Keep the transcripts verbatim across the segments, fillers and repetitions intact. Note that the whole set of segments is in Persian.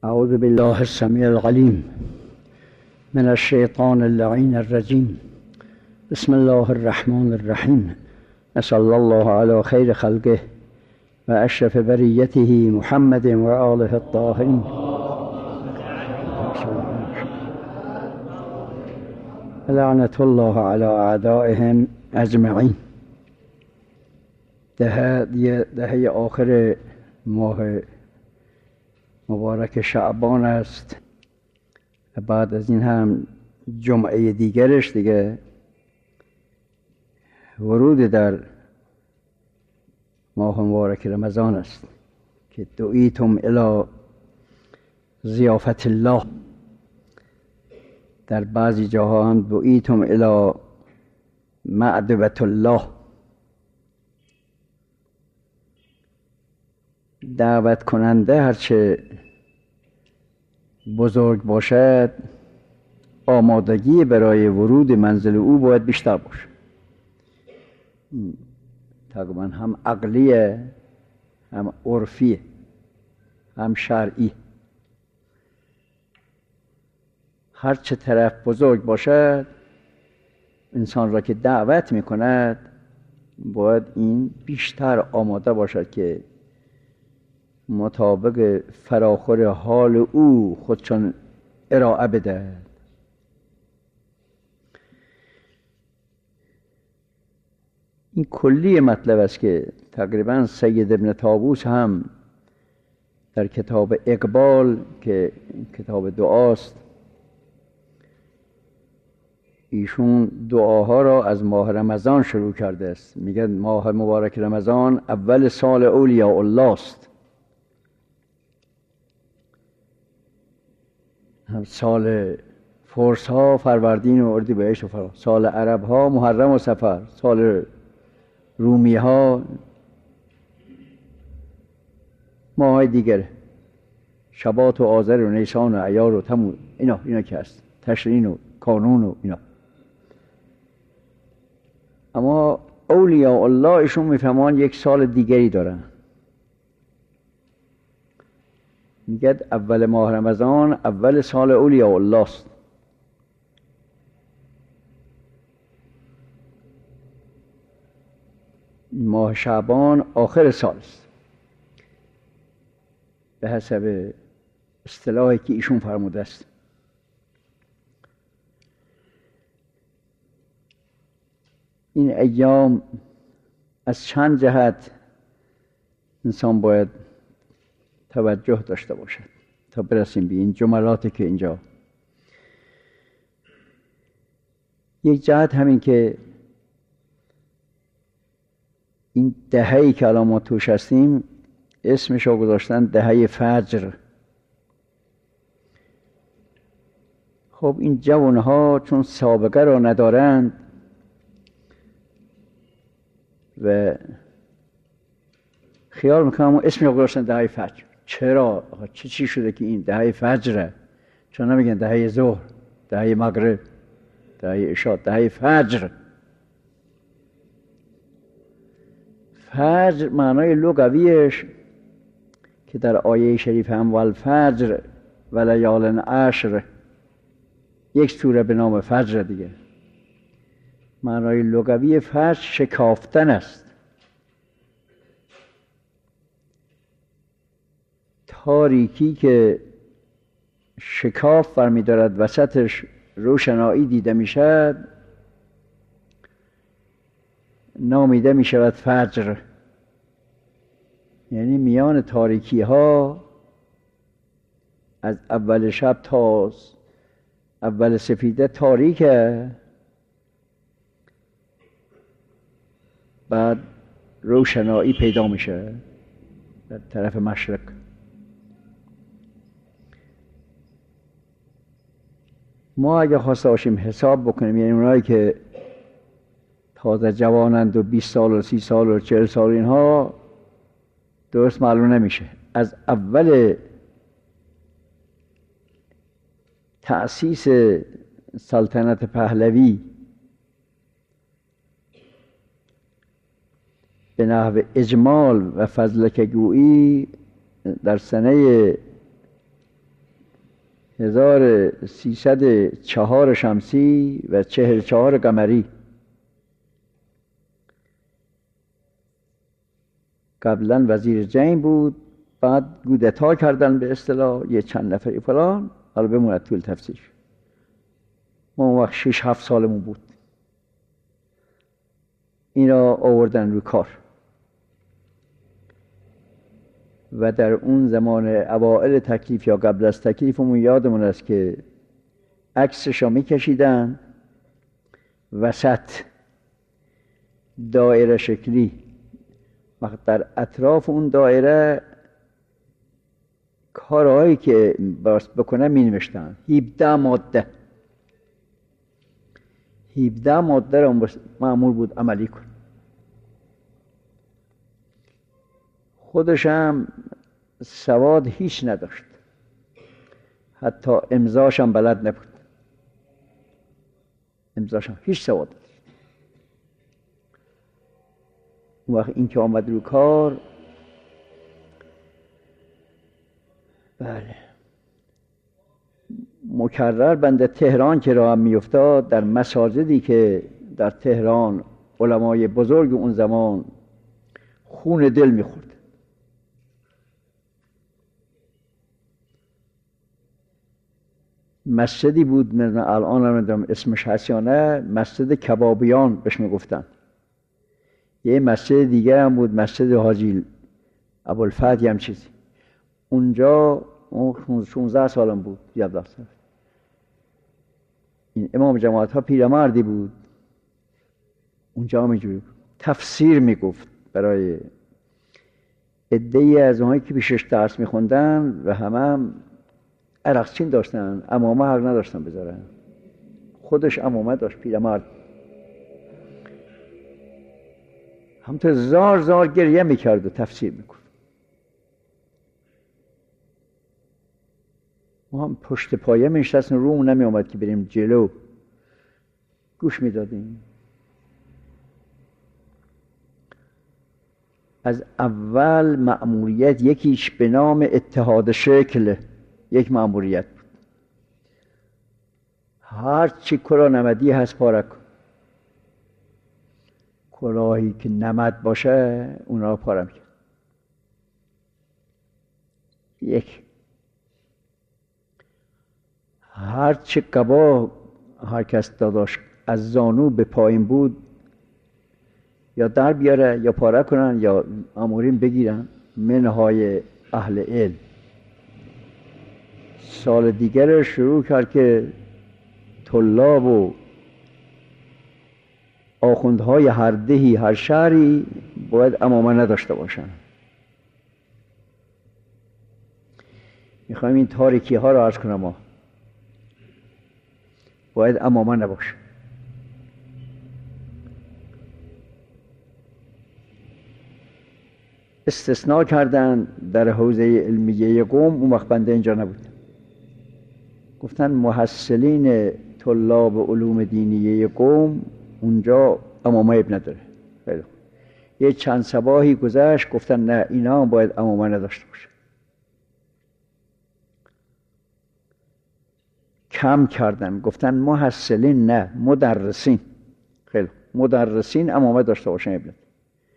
أعوذ بالله السميع العليم من الشيطان اللعين الرجيم. بسم الله الرحمن الرحيم. صلى الله على خير خلقه وأشرف بريته محمد وآله الطاهرين. لعنة الله على أعدائهم أجمعين. دهه دهه آخر ماه مبارک شعبان است و بعد از این هم جمعه دیگرش دیگه ورود در ماه مبارک رمضان است که دعیتم الی ضیافت الله. در بعضی جاها هم دعیتم الی معدبت الله. دعوت کننده هرچه بزرگ باشد آمادگی برای ورود منزل او باید بیشتر باشه. تقریبا هم عقلیه، هم عرفیه، هم شرعی. هرچه طرف بزرگ باشد انسان را که دعوت میکند باید این بیشتر آماده باشد که مطابق فراخور حال او خودشان ارائه بده. این کلی مطلب است که تقریبا سید ابن طاووس هم در کتاب اقبال که کتاب دعاست، ایشون دعاها را از ماه رمضان شروع کرده است. میگه ماه مبارک رمضان اول سال اولیاء الله است. هم سال فرس ها فروردین و اردیبهشت و فرا، سال عرب ها محرم و صفر، سال رومی ها ماه دیگره، شباط و آذر و نیسان و ایار و تموز، اینا اینا که هست، تشرین و کانون و اینا. اما اولیاء الله ایشون میفهمان یک سال دیگری دارن. میگه اول ماه رمضان اول سال اولیاء الله است. ماه شعبان آخر سال است به حسب اصطلاحی که ایشون فرموده است. این ایام از چند جهت انسان باید توجه داشته باشد تا برسیم به این جملاتی که اینجا. یک جهت همین که این دهه‌ای که الان ما توش هستیم اسمش رو گذاشتن دهه فجر. خب این جوانها چون سابقه را ندارند و خیال میکنم اسمش رو گذاشتن دهه فجر. چرا؟ چه چی شده که این دهه فجره؟ چون نمیگن دهه ظهر، دهه مغرب، دهه عشاء، دهه فجر. فجر معنای لغویش که در آیه شریف هم والفجر و لیال عشر، یک سوره به نام فجر دیگه. معنای لغوی فجر شکافتن است. تاریکی که شکاف برمی دارد وسطش روشنایی دیده می شد نامیده می شود فجر. یعنی میان تاریکی ها از اول شب تا اول سفیده تاریکه، بعد روشنایی پیدا میشه در طرف مشرق. ما اگه خواسته باشیم حساب بکنیم، یعنی اونایی که تازه جوانند و بیست سال و سی سال و چهل سال، اینها درست معلوم نمیشه. از اول تأسیس سلطنت پهلوی به نحو اجمال و فضلک گویی در سنه هزار و سیصد و چهار شمسی و چهل و چهار قمری. قبلا وزیر جنگ بود، بعد کودتا کردن به اصطلاح یه چند نفری فلان. حالا بموند طول تفسیر. ما اون وقت شش هفت سالمون بود، اینا آوردن رو کار و در اون زمان اوائل تکلیف یا قبل از تکلیفمون یادمون است که عکسشو میکشیدن وسط دایره شکلی، وقت در اطراف اون دایره کارهایی که باید بکنه می نوشتن. هفده ماده هفده ماده رو مأمور بود عملی کن. خودش هم سواد هیچ نداشت، حتی امضاش هم بلد نبود، امضاش هم هیچ سواد نداشت. اون وقت این که آمد رو کار، بله، مکرر بنده تهران که راه می افتاد، در مساجدی که در تهران علمای بزرگ اون زمان خون دل می خورد. مسجدی بود، من الان هم ندارم اسمش هست یا نه، مسجد کبابیان بهش می گفتن. یه مسجد دیگه هم بود، مسجد حاجی ابوالفتح هم چیزی. اونجا اون شانزده سالم بود، یازده سال. این امام جماعت ها پیرمردی بود، اونجا میجوری تفسیر میگفت برای عده‌ای از اونهایی که پیشش درس میخوندن و همه هم عرقچین داشتن، عمامه حق نداشتن بذارن. خودش عمامه داشت، پیرمرد. همونطور زار زار گریه میکرد و تفسیر میگفت. ما هم پشت پایه میشتستیم، روم نمی آمد که بریم جلو، گوش میدادیم. از اول مأموریت یکیش به نام اتحاد شکل، یک مأموریت بود. هر چی کلاه نمدی هست پاره کن. کلاهی که نمد باشه اونا رو پاره میکن. یک هر چه قبا هر کس داداش از زانو به پایین بود یا در بیاره یا پاره کنن یا امورین بگیرن، منهای اهل علم. سال دیگر شروع کرد که طلاب و آخوندهای هر دهی هر شهری باید عمامه نداشته باشن. میخوایم این تاریکی ها رو عرض کنم، ما باید عمامه نباشه. استثناء کردن در حوزه علمیه قوم، اون وقت بنده اینجا نبود. گفتن محصلین طلاب علوم دینیه قوم اونجا عمامه اب نداره. خیلی خوب. یه چند صباحی گذشت گفتن نه، اینا هم باید عمامه نداشته باشه. کم کردن، گفتن محصلین نه، مدرسین. خیلی خوب. مدرسین عمامه داشته باشن اب نداره.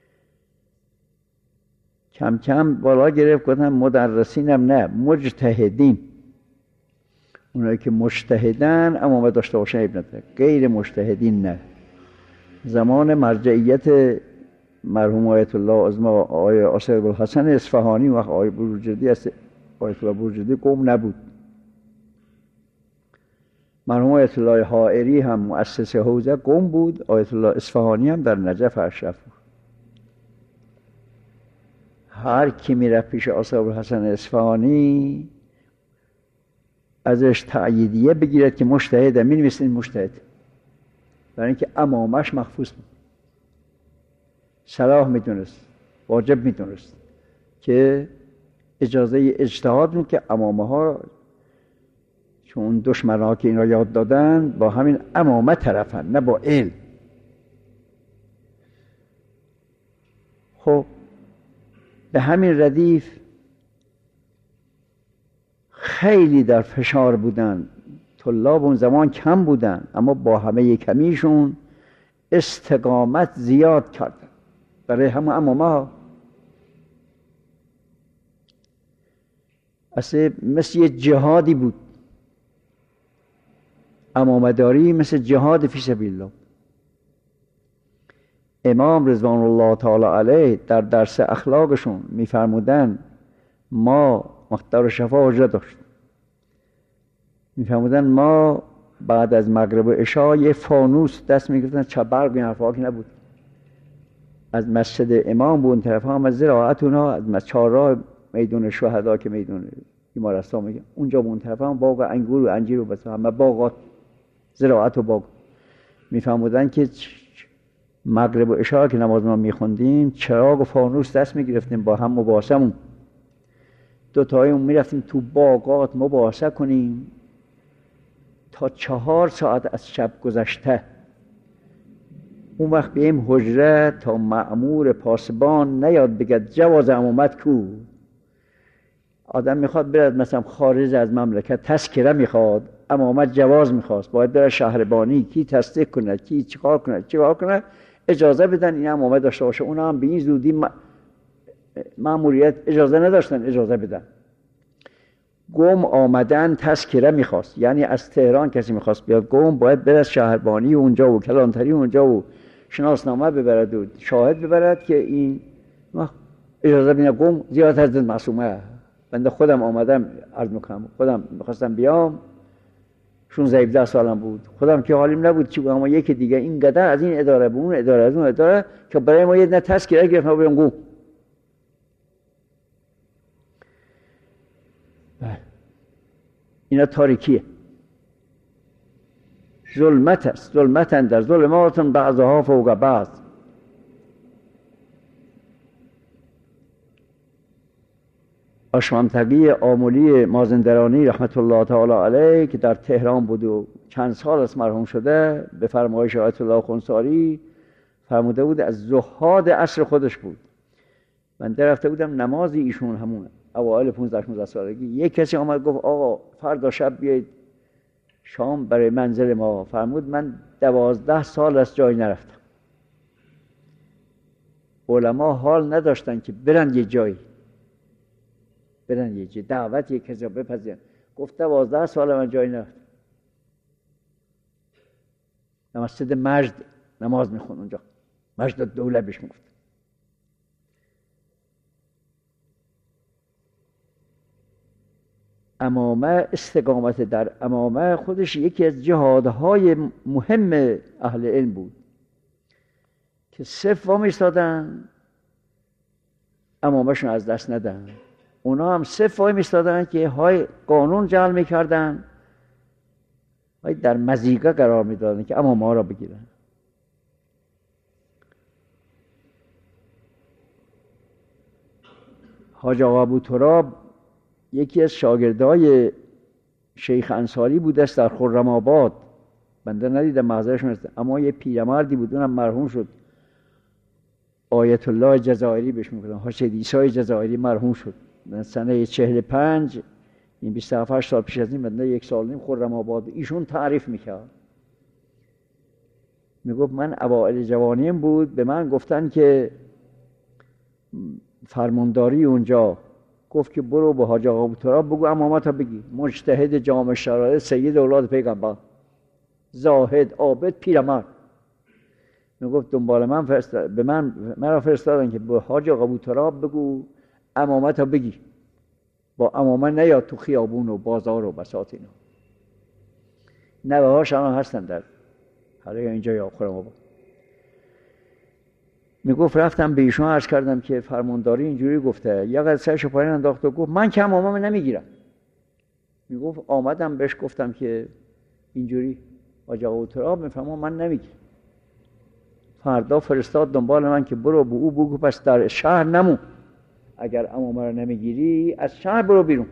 کم کم بالا گرفت، گفتن مدرسین هم نه، مجتهدین. اونایی که مجتهدن عمامه داشته باشن اب نداره، غیر مجتهدین نه. زمان مرجعیت مرحوم آیت الله عظمی آقای آصف ابوالحسن اصفهانی و آقای بروجردی است. آیت الله بروجردی قوم نبود. مرحوم آیت الله حائری هم مؤسس حوزه قوم بود. آیت الله اصفهانی هم در نجف اشرف بود. هر کی میره پیش آصف ابوالحسن اصفهانی ازش تأییدیه بگیرد که مجتهده، می نویسن این مجتهد، برای اینکه عمامش مخفوض بود. صلاح میدونست، واجب میدونست که اجازه اجتهاد بود که عمامه ها، چون دشمن ها که این را یاد دادن با همین عمامه طرفن، نه با علم. خب به همین ردیف خیلی در فشار بودن، طلاب اون زمان کم بودن، اما با همه کمیشون استقامت زیاد کردن برای همه امامه ها. اصلا مثل یه جهادی بود، امامداری مثل جهاد فی سبیل الله. امام رضوان الله تعالی علیه در درس اخلاقشون میفرمودن، ما مختار شفا حجره داشت، میفرمودن ما بعد از مغرب و عشاء یه فانوس دست میگرفتن، چه برق این حرفا که نبود، از مسجد امام به اون طرف هم از زراعت اونا، از چهارراه میدون شهدا که میدون بیمارستان میگه اونجا به اون طرف هم باغ انگور و انجیر و بس همه باغات زراعت و باغ. میفرمودن که مغرب و عشاء که نماز ما میخوندیم چراغ و فانوس دست میگرفتیم با هم مباحثمون، دو تایمون میرفتیم تو باغات مباحثه کنیم تا چهار ساعت از شب گذشته. اون وقت بیم حجره تا مأمور پاسبان نیاد بگد جواز امامت کو. آدم میخواد برد مثلا خارج از مملکت تذکره میخواد، امامت جواز میخواست، باید بره شهربانی کی تصدیق کنه، کی چیکار کنه چیکار کنه اجازه بدن این امامت داشته باشه. اونا هم به این زودی مأموریت اجازه نداشتن اجازه بدن. گم آمدن تذکره میخواست، یعنی از تهران کسی میخواست بیاد گم باید بره شهربانی اونجا و کلانتری اونجا و شناسنامه ببرد و شاهد ببرد که این اجازه بینه. گم زیاد از معصومه. بنده خودم آمدم عرض میکنم، خودم میخواستم بیام شانزده هفده سالم بود، خودم که حالیم نبود چی بود، اما یکی دیگه این قدر از این اداره به اون اداره از اون اداره که برای ما یه نه تذکره گرفت ما بریم گم. اینا تاریکیه، ظلمت است، ظلمت در ظلمات بعضها فوق بعض. آشمامتگی آملی مازندرانی رحمت الله تعالی علیه که در تهران بود و چند سال از مرحوم شده، به فرمایش آیت الله خنثاری فرموده بود از زهاد عصر خودش بود. من رفته بودم نمازی ایشون همونه اوایل پانزده شانزده سالگی، یک کسی آمد گفت آقا فردا شب بیایید شام برای منزل ما. فرمود من دوازده سال از جای نرفتم. علما حال نداشتن که برن یه جایی، برن یه جایی دعوت یک کسی بپذیرن. گفت دوازده سال من جایی نرفتم. مسجد مجد نماز میخون اونجا، مجد الدوله بهش میگفت. امامه، استقامت در امامه خودش یکی از جهادهای مهم اهل علم بود که صف وام ایستادن امامهشون از دست ندن. اونا هم صف وام ایستادن که های قانون جعل میکردن، های در مزیقه قرار میدادن که امامه ها را بگیرن. حاج آقا ابوتراب یکی از شاگردای شیخ انصاری بود است در خرم آباد. بنده ندیدم محضرشون است، اما یه پیرمردی بود اونم مرحوم شد. آیت الله جزائری بهش میگفتن، حاجی عیسی جزائری مرحوم شد سنه چهل و پنج، این بیست و هفت سال پیش از این. بنده یک سال نیم خرم آباد. ایشون تعریف میکرد، میگفت من اوائل جوانیم بود، به من گفتن که فرمانداری اونجا گفت که برو به حاج آقا ابوتراب بگو امامت بگی، مجتهد جامع شرایط سید اولاد پیغمبر، زاهد عابد پیرمرد. میگفت دنبال من فرستاد، به من مرا فرستادن که به حاج آقا ابوتراب بگو امامت بگی، با امامه نیاد تو خیابون و بازار و بساط اینا. نوه هاش الان هستن در حالا اینجا یا خرم آباد. میگفت رفتم به ایشون عرض کردم که فرمانداری اینجوری گفته، یا قد سرشو پایین انداخت و گفت من که امامه نمیگیرم. میگفت آمدم بهش گفتم که اینجوری حاج آقا ابوتراب میفهمم من نمیگیرم. فردا فرستاد دنبال من که برو به او بگو پس در شهر نمون، اگر امامه رو نمیگیری از شهر برو بیرون.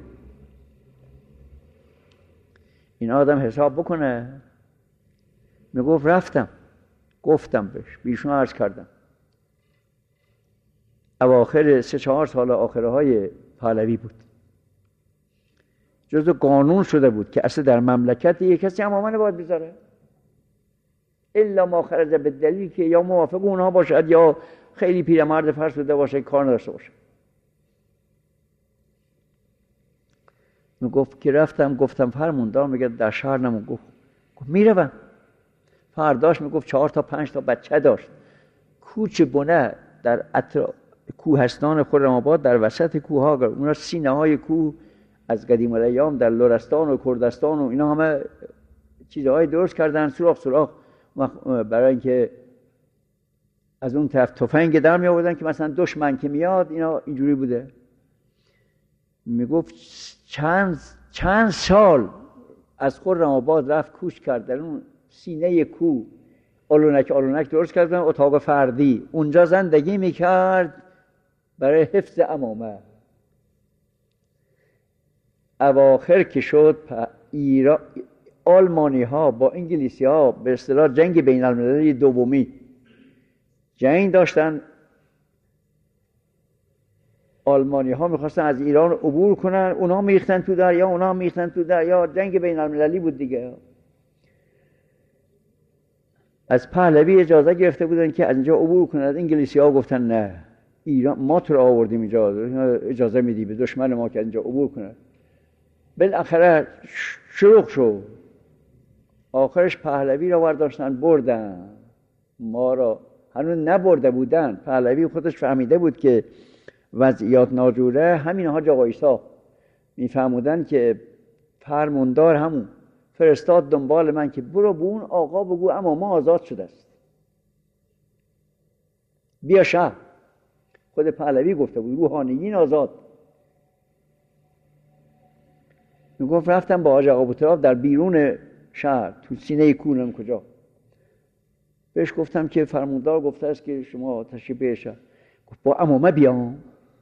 این آدم حساب بکنه. میگفت رفتم گفتم بهش، بیشون عرض کردم. اواخر سه چهار سال آخره های پهلوی بود. جزء قانون شده بود که اصلا در مملکت یک کسی عمامه نباید بذاره الا ما خرج به دلیل که یا موافق اونها باشد یا خیلی پیرمرد فرض شده باشه کار نداشته باشه. میگفت که رفتم گفتم فرموندار میگه در شهر نمون. گفت گفت میروم. فرداش میگفت چهار تا پنج تا بچه داشت، کوچ بنه در اطراف کوهستان خرم‌آباد در وسط کوه ها، اونا سینه های کوه از قدیم الایام در لرستان و کردستان و اینا همه چیزهای درست کردن، سوراخ سوراخ برای اینکه از اون طرف تفنگ در می آوردن که مثلا دشمن که میاد اینا اینجوری بوده. میگفت چند چند سال از خرم‌آباد رفت کوچ کرد در اون سینه کوه، آلونک آلونک درست کردن، اتاق فردی اونجا زندگی میکرد برای حفظ عمامه. اواخر که شد ایران آلمانی ها با انگلیسی ها به اصطلاح جنگ بین المللی دومی جنگ داشتن، آلمانی ها میخواستن از ایران عبور کنن، اونا میریختن تو دریا اونا میریختن تو دریا، جنگ بین المللی بود دیگه. از پهلوی اجازه گرفته بودن که از اینجا عبور کنند، انگلیسی ها گفتن نه ایران ما تو رو آوردیم اینجا، اجازه میدی به دشمن ما که اینجا عبور کنه. بالاخره شروع شد، آخرش پهلوی رو برداشتن بردن، ما رو هنوز نبرده بودن. پهلوی خودش فهمیده بود که وضعیات ناجوره، همین حاج آقا عیسی میفهمودن که فرماندار همون فرستاد دنبال من که برو به اون آقا بگو اما ما آزاد شده است، بیا شهر. خود پهلوی گفته بود روحانیین آزاد. میگفت رفتم با حاج آقا ابوتراب در بیرون شهر تو سینه کونم کجا، بهش گفتم که فرماندار گفته است که شما تشریف بیار شهر. گفت با عمامه بیام؟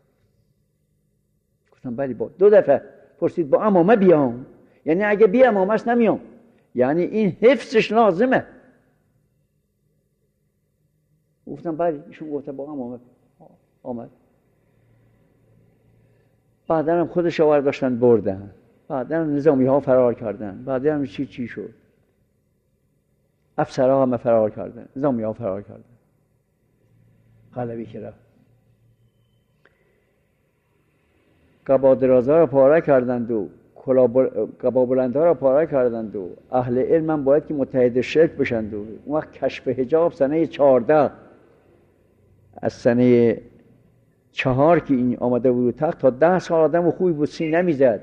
گفتم بله. با دو دفعه پرسید با عمامه بیام؟ یعنی اگه بی عمامه است نمیام، یعنی این حفظش لازمه. گفتم بله. ایشون گفته با عمامه آمد. بعدا هم خودش آور داشتن بردن، بعدا هم نظامی ها فرار کردن، بعدا هم چی چی شد، افسرها همه فرار کردن، نظامی ها فرار کردن. پهلوی که رفت قبا درازها را پاره کردند و قبا بلندها را پاره کردند و اهل علم هم باید که متحد شرک بشند. و اون وقت کشف حجاب سنه چهارده از سنه چهار که این آمده بود تخت تا ده سال آدم خوبی بود سین نمیزد،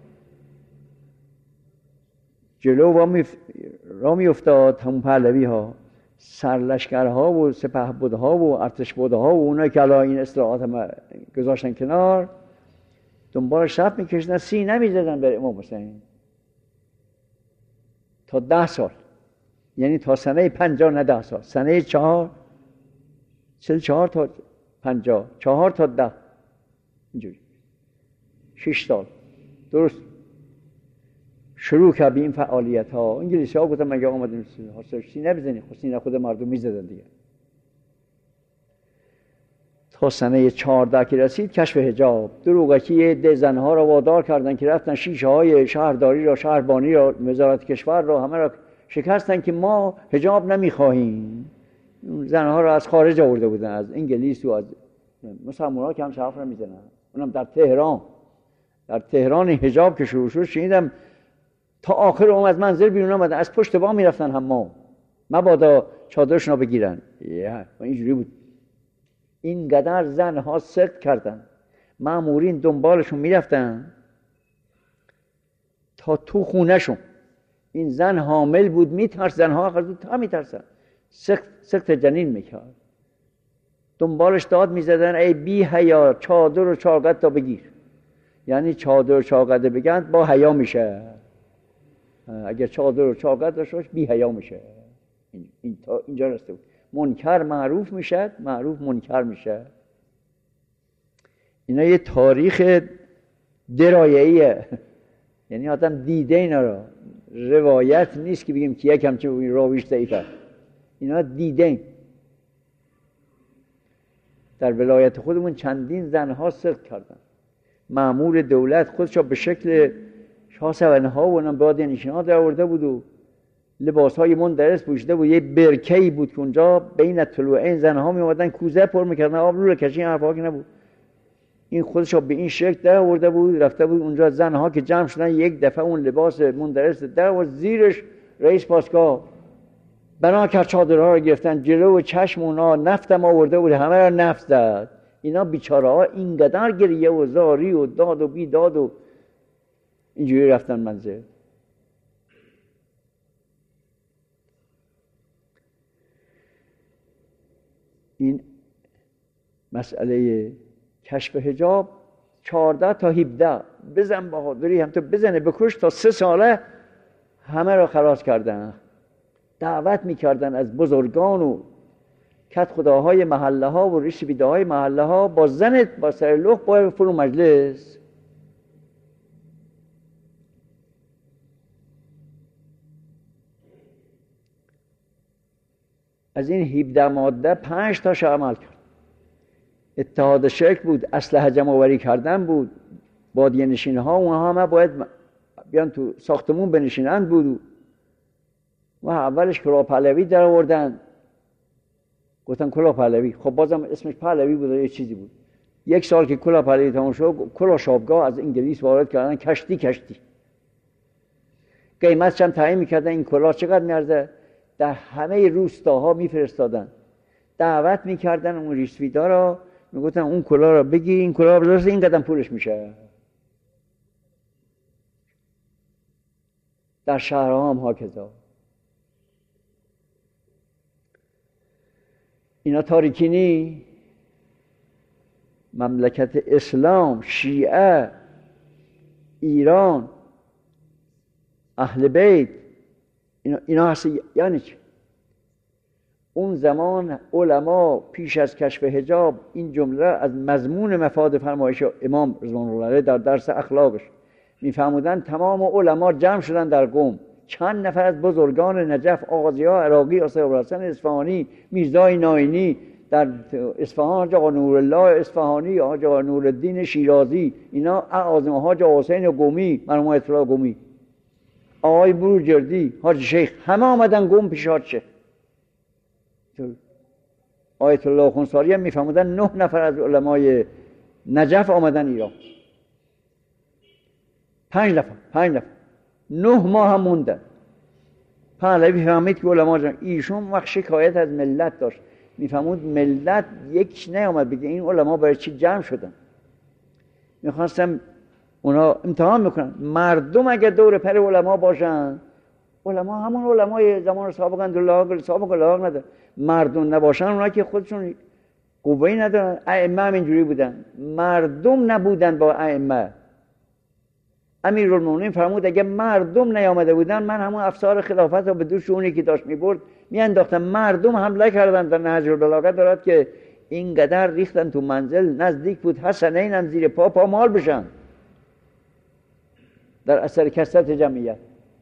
جلو را می افتاد. همون پهلوی ها سرلشکرها و سپهبدها و ارتشبدها و اونایی که الان این اصطلاحات هم گذاشتن کنار دنبال شب میکشیدن، سین نمیزدن بر امام حسین تا ده سال، یعنی تا سنه پنجاه، نه ده سال، سنه چهار سه چهار تا پنجاه، چهار تا ده، اینجوری شش سال درست شروع کرد به این فعالیت ها. انگلیسی ها گفتن مگه آمدیم سینه بزنی؟ خود سینه خود مردم میزدن دیگه. تا سنه چهارده که رسید کشف حجاب، دروغکی یه ده زنها را وادار کردن که رفتن شیشه های شهرداری را، شهربانی را، وزارت کشور را همه را شکستن که ما حجاب نمیخواهیم. زنها را از خارج آورده بودن، از انگلیس و از مسلمان ها که هم شرف را میزنن. اونم در تهران، در تهران حجاب که شروع شد شنیدم تا آخر اون از منزل بیرون آمدن، از پشت بام میرفتن حمام مبادا چادرشون رو بگیرن. یه اینجوری بود. اینقدر زنها سرد کردن، مامورین دنبالشون میرفتن تا تو خونهشون. این زن حامل بود میترس، زنها آخر تا میترسن، سخت سخت جنین میکرد. دنبالش داد میزدن ای بی حیا چادر و چاقد تا بگیر. یعنی چادر و چاقد بگن با حیا میشه، اگر چادر و چاقد داشته باش بی حیا میشه. این, این تا اینجا رسته بود. منکر معروف میشه، معروف منکر میشه. اینا یه تاریخ درایه‌ایه، یعنی آدم دیده اینا رو، روایت نیست که بگیم که یک همچه راویش ضعیفه. اینا دیده. در ولایت خودمون چندین زنها سرد کردن. مأمور دولت خودشو به شکل شاه سوانه ها و اونم بادیانشین ها در آورده بود و لباس های مندرس پوشیده بود. یه برکه‌ای بود که اونجا بین طلوعین زنها می اومدن کوزه پر میکردن، آب رو کشی حرفا که نبود. این خودش به این شکل در آورده بود، رفته بود اونجا. زنها که جمع شدن یک دفعه اون لباس مندرس در و زیرش رئیس پاسگاه بنا کرد چادرها رو گرفتن جلو و چشم اونا نفتم آورده بود، همه را نفت زد. اینا بیچاره ها اینقدر گریه و زاری و داد و بیداد و اینجوری رفتن منزل. این مسئله کشف حجاب چهارده تا هفده بزن بهادری هم تو بزنه بکش تا سه ساله همه را خلاص کردن. دعوت میکردن از بزرگان و کت خداهای محله ها و ریش بیده های محله ها با زنت با سر لخ باید فرو مجلس. از این هفده ماده پنج تاش عمل کرد. اتحاد شرک بود، اسلحه جمع آوری کردن بود، بادیه نشین ها اونها همه باید بیان تو ساختمون بنشینند بود. و اولش کلاه پهلوی در آوردن، گفتن کلاه پهلوی، خب بازم اسمش پهلوی بود یه چیزی بود. یک سال که کلاه پهلوی تمام شد کلاه شابگاه از انگلیس وارد کردن، کشتی کشتی قیمتش هم تعیین میکردن این کلاه چقدر میارزه. در همه روستاها میفرستادن، دعوت میکردن اون ریشسفیدا را، میگفتن اون کلاه را بگیر، این کلاه را این قدم پولش میشه. در شهرها هم هاکذا. اینا تاریکینی مملکت اسلام، شیعه، ایران، اهل بیت، اینا, اینا هست. یعنی چی؟ اون زمان علما پیش از کشف حجاب این جمله از مضمون مفاد فرمایش امام رضوان الله علیه در درس اخلاقش میفهمودن. تمام علما جمع شدن در قم. چند نفر از بزرگان نجف، آغازی‌ها عراقی، آصف ابوالحسن اصفهانی، میرزای ناینی در اصفهان، حاج آقا نورالله اصفهانی، حاج آقا نورالدین شیرازی، اینا اعاظم حاج حسین قمی، مرحوم آیت الله قمی، آقای بروجردی، حاج شیخ، همه آمدن قم پیش حاج شیخ. آیت الله خونساری هم میفهمودن نه نفر از علمای نجف آمدن ایران. پنج نفر پنج نفر نه ماه هم موندن. پهلوی فهمید که علما جان ایشون وقت شکایت از ملت داشت، میفهمود ملت یک نیامد بگه این علما برای چی جمع شدن. میخواستم اونا امتحان میکنن مردم اگه دور پر علما باشن، علما همون علمای زمان سابق اندرلاغ سابق لاغ ندارن، مردم نباشن اونا که خودشون قوهی ندارن. ائمه هم اینجوری بودن، مردم نبودن با ائمه. امیرالمومنین فرمود اگه مردم نیامده بودن من همون افسار خلافت رو به دوش اونی که داشت میبرد میانداختم. مردم حمله کردن. در نهج البلاغه دارد که اینقدر ریختن تو منزل نزدیک بود حسنین هم زیر پا پا مال بشن در اثر کثرت جمعیت.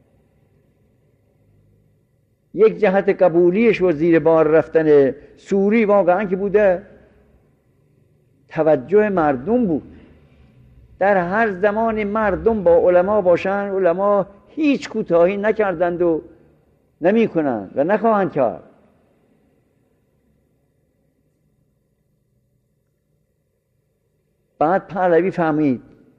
یک جهت قبولیش و زیر بار رفتن سوری واقعا که بوده توجه مردم بود. در هر زمان مردم با علما باشن، علما هیچ کوتاهی نکردند و نمی کنند و نخواهند کرد. بعد پهلوی فهمید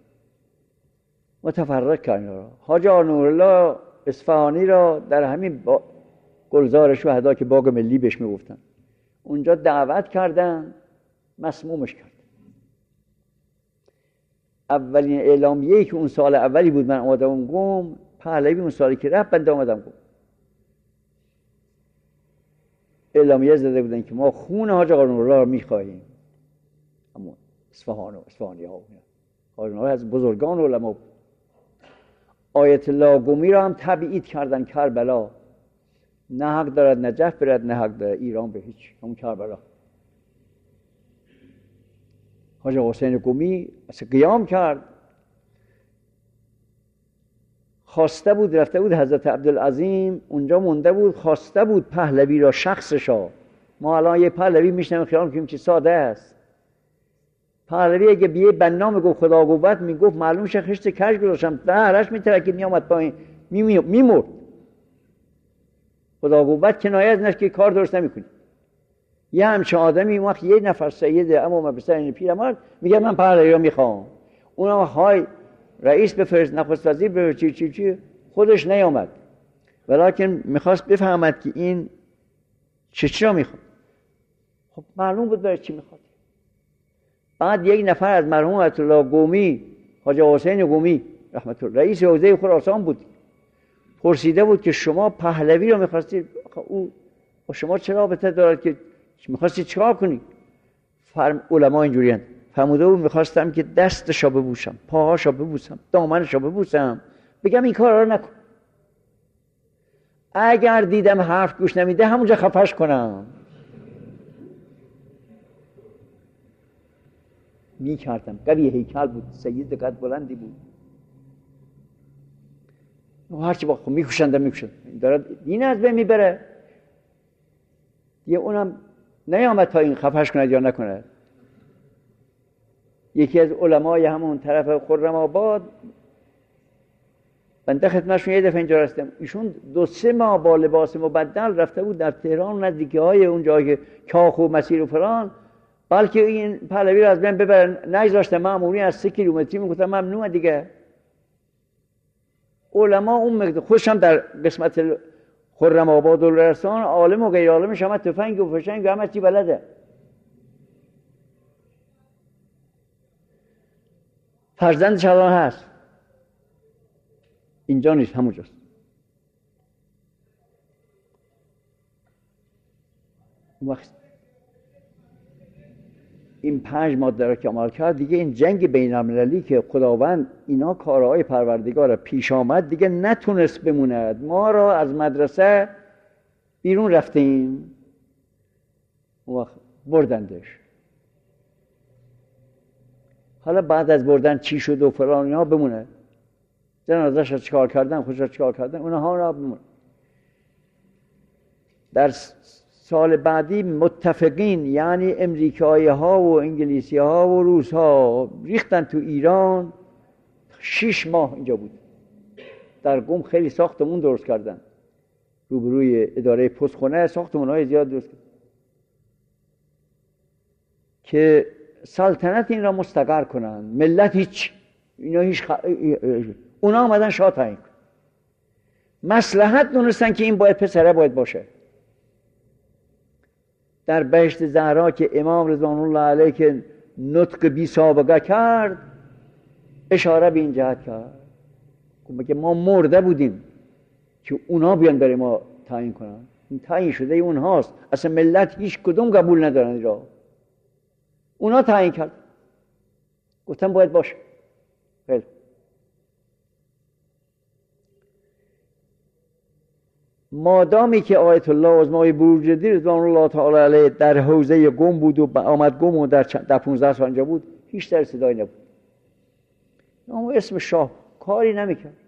متفرق کرد. حاج آقا نورالله اصفهانی را در همین با... گلزار شهدا که باغ ملی بهش میگفتن اونجا دعوت کردن، مسمومش کرد. اولین اعلامیه‌ای که اون سال اولی بود من آمدم قم، پهلوی اون سالی که رفت بنده آمدم قم، اعلامیه زده بودن که ما خون حاج آقا نورالله رو میخواهیم. اما اصفهان و اصفهانی ها حاج نورالله از بزرگان علما بود. آیت الله قمی را هم تبعید کردن کربلا. نه حق دارد نجف برد، نه حق دارد ایران به هیچ، همون کربلا. حاج حسین قمی اصلا قیام کرد، خواسته بود، رفته بود حضرت عبدالعظیم اونجا مونده بود، خواسته بود پهلوی را شخصشا. ما الان یه پهلوی میشنم خیال میکنیم چه ساده است. پهلوی اگه بیه بنا میگفت خدا قوت میگفت معلوم شه خشت کج گذاشتم درش میترکید میامد پایین میمرد. خدا قوت کنایه از نش که کار درست نمیکنی. یه همچه آدمی وقت یه نفر سیده اما ما بسر این پیرمرد میگه من پهلوی رو میخوام، اونم های رئیس بفرست نخست وزیر بفرست چی چی چی خودش نیامد، ولیکن میخواست بفهمد که این چه چی را میخواد. خب معلوم بود داره چی میخواد. بعد یک نفر از مرحوم آیت الله قمی، خواجه حسین قمی رحمت الله رئیس حوزه خراسان بود، پرسیده بود که شما پهلوی رو میخواستید، او با شما چه رابطه دارد که میخواستی چیکار کنی؟ فرم علما اینجوری هستند. فرموده بود میخواستم که دستشو ببوسم، پاهاشو ببوسم، دامنشو ببوسم، بگم این کارا رو نکن. اگر دیدم حرف گوش نمیده همونجا خفش کنم. میکردم. قوی هیکل بود، سید قد بلندی بود. هرچی با خود میکشنده میکشند داره دین از بین میبره. یه اونم نیامد تا این خفش کند یا نکند. یکی از علمای همون طرف خرم آباد، بنده خدمتشون یه دفعه اینجا رستم، ایشون دو سه ماه با لباس مبدل رفته بود در تهران نزدیکی های اون جایی که کاخ و مسیر و فلان، بلکه این پهلوی رو از بین ببرن نگذاشته. ماموری از سه کیلومتری میگفتن ممنوعه دیگه. علما اون مقدار خوشم در قسمت خرم آباد و لرستان عالم و غیر عالمش همه تفنگ و فشنگ و همه چی بلده. فرزندش الان هست اینجا نیست، همونجاست. وقت این پنج ماده را که عمل کرد دیگه این جنگ بین المللی که خداوند اینا کارهای پروردگار پیش آمد دیگه نتونست بموند. ما را از مدرسه بیرون رفتیم وقت بردندش. حالا بعد از بردن چی شد و فلان اینا بمونه، جنازه‌اش رو چیکار کردن، خودش رو چیکار کردن، اونها را بمونه. در سال بعدی متفقین یعنی امریکایی ها و انگلیسی ها و روس ها ریختن تو ایران. شش ماه اینجا بود. در قم خیلی ساختمون درست کردن، روبروی اداره پستخونه ساختمون های زیاد درست کردن که سلطنت این را مستقر کنن. ملت هیچ اینا هیچ خ... اونا آمدن شاه تعیین کن. مصلحت دونستن که این باید پسره باید باشه. در بهشت زهرا که امام رضوان الله علیه که نطق بی سابقه کرد اشاره به این جهت کرد که ما مرده بودیم که اونا بیان برای ما تعیین کنن. این تعیین شده ای اونهاست، اصلا ملت هیچ کدوم قبول ندارن این را. اونا تعیین کرد، گفتن باید باشه. خیلی مادامی که آیت الله عظمای بروجردی رضوان الله تعالی علیه در حوزه قم بود و آمد قم و در, در پونزده سال اینجا بود، هیچ در صدای نبود. اما اسم شاه کاری نمیکرد.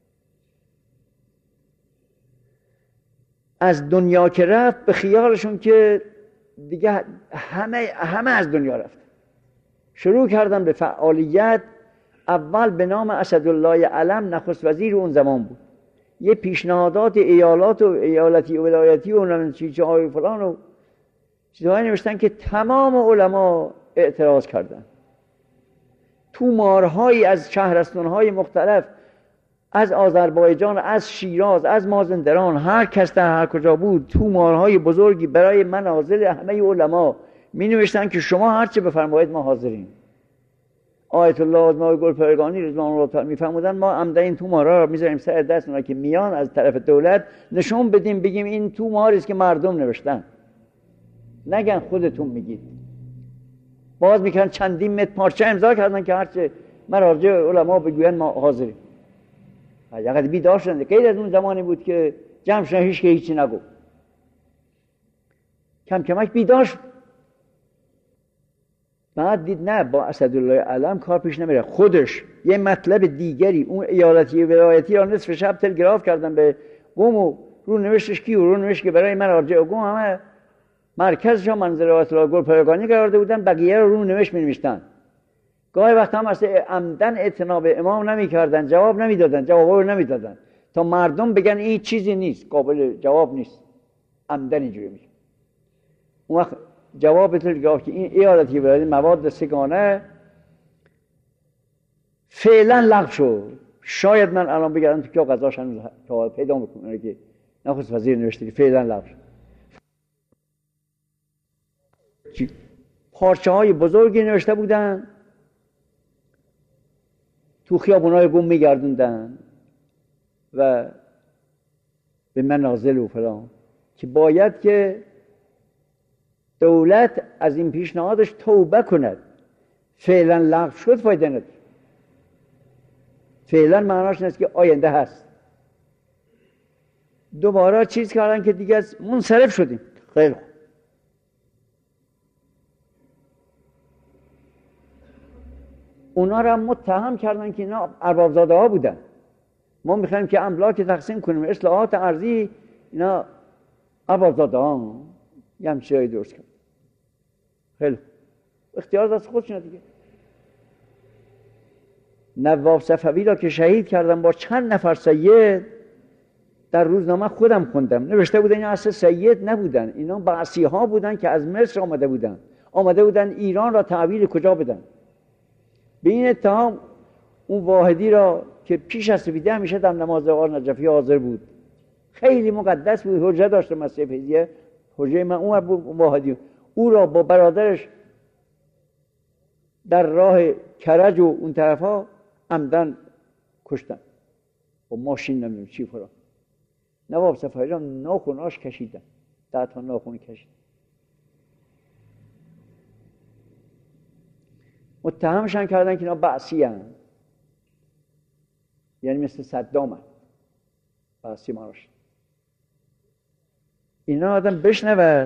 از دنیا که رفت به خیالشون که دیگه همه همه از دنیا رفت. شروع کردن به فعالیت. اول به نام اسدالله علم نخست وزیر اون زمان بود، یه پیشنهادات ایالات و ایالتی و ولایتی و اونم چیزهای فلان و چیزهایی نوشتن که تمام علما اعتراض کردن. تومارهایی از شهرستانهای مختلف، از آذربایجان، از شیراز، از مازندران، هر کس در هر کجا بود تومارهای بزرگی برای منازل همه علما می نوشتن که شما هرچه بفرمایید ما حاضرین. آیت الله عظمای گلپایگانی رضوان الله تعالی میفرمودن ما عمدن این تومارها را میذاریم سر دست اونا که میان از طرف دولت نشون بدیم بگیم این توماری است که مردم نوشتن، نگن خودتون میگید. باز میکنن چندین متر پارچه امضا کردن که هرچه مراجع علما بگوین ما حاضریم. یقدر بیدار شدن. غیر از اون زمانی بود که جمع شدن هیچ که هیچی نگو. کم کمک بیدار شد. بعد دید نه با اسدالله علم کار پیش نمیره. خودش یه مطلب دیگری اون ایالتی ولایتی را نصف شب تلگراف کردن به قم و رو نوشتش کی و رو نوشت که برای مراجع قم همه مرکزشان منزل آیت الله گلپایگانی قرار داده بودن، بقیه رو رو نوشت می نوشتن گاهی وقت هم اصلا عمدن اعتنا به امام نمی کردن، جواب نمی دادن، جواب رو نمی دادن تا مردم بگن این چیزی نیست، قابل جواب نیست، عمدن اینجوری میشه. اون وقت جواب بطور که این ایالتی برای مواد سگانه فعلا لغو شد. شاید من الان بگردم تو که قضاش هنوز پیدا میکنه که نخست وزیر نوشته که فعلا لغو شد. پارچه های بزرگی نوشته بودن، تو خیابونای گم میگردوندن و به منازل و فلان که باید که دولت از این پیشنهادش توبه کند. فعلا لغو شد فایده نداره. فعلا معناش نیست که آینده هست. دوباره چیز کردن که دیگه از منصرف شدیم. خیلی خوب. اونا را متهم کردن که اینا اربابزاده ها بودن. ما میخوایم که املاک تقسیم کنیم، اصلاحات ارضی، اینا اربابزاده ها یه همچه چیزایی درست کرد. خیلی اختیار دست خودشونه دیگه. نواب صفوی را که شهید کردن با چند نفر سید، در روزنامه خودم خوندم نوشته بودن اینا اصلا سید نبودن، اینا بعثی ها بودن که از مصر آمده بودن آمده بودن ایران را تحویل کجا بدن. به این اتهام اون واحدی را که پیش از سپیده همیشه در نماز آقا نجفی حاضر بود، خیلی مقدس بود، حجه داشته مسیح فیضیه، حجه من اون واحدی، او را با برادرش در راه کرج و اون طرف ها عمدن کشتن با ماشین نمیدونم چی فرا. نواب صفوی را ناخوناش کشیدن، ده تا ناخون کشیدن. متهمشان کردن که اینا بعثی هستند، یعنی مثل صدام هست بعثی ماراش. اینا آدم بشنود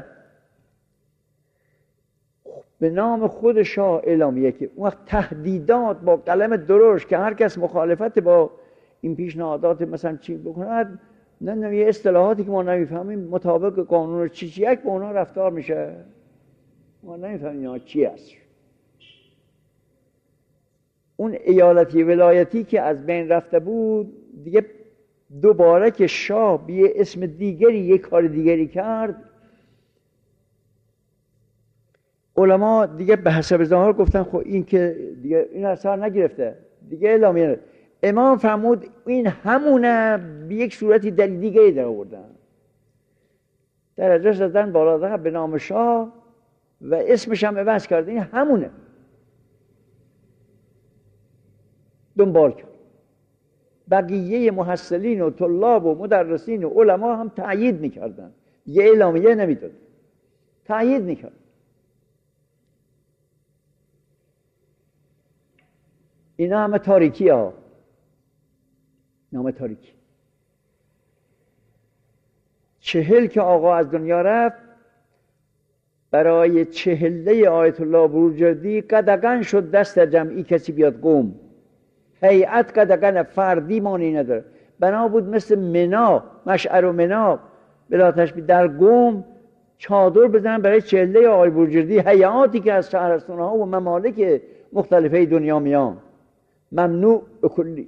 به نام خود شاه اعلامیه که اون وقت تهدیدات با قلم درشت که هر کس مخالفت با این پیشنهادات مثلا چی بکند، نه نه یه اصطلاحاتی که ما نمیفهمیم مطابق قانون چی چی یک با اونا رفتار میشه، ما نمیفهمیم اینا چی هست. اون ایالتی ولایتی که از بین رفته بود دیگه، دوباره که شاه به اسم دیگری یک کار دیگری کرد، علما دیگه به حسب ظاهر گفتن خب این که دیگه این اثر نگرفته دیگه اعلامیه. امام فرمود این همونه، به یک صورتی دلیل دیگه در آوردن، درجه زدن بالا به نام شاه و اسمش هم عوض کرد، این همونه. دنبال کرد. بقیه محصلین و طلاب و مدرسین و علما هم تأیید میکردن، یه اعلامیه نمیداد، تأیید میکرد. اینا همه تاریکی ها، نام تاریکی. چهل که آقا از دنیا رفت، برای چهله آیت الله بروجردی قدغن شد دست جمعی کسی بیاد قوم. هیئت قدغن فردی مانی نداره، بنا بود مثل منا، مشعر و منا بلا تشبیه در قوم چادر بزنن برای چهله آقای بروجردی. هیئاتی که از شهرستان ها و ممالک مختلفه دنیا میان، ممنوع به کلی.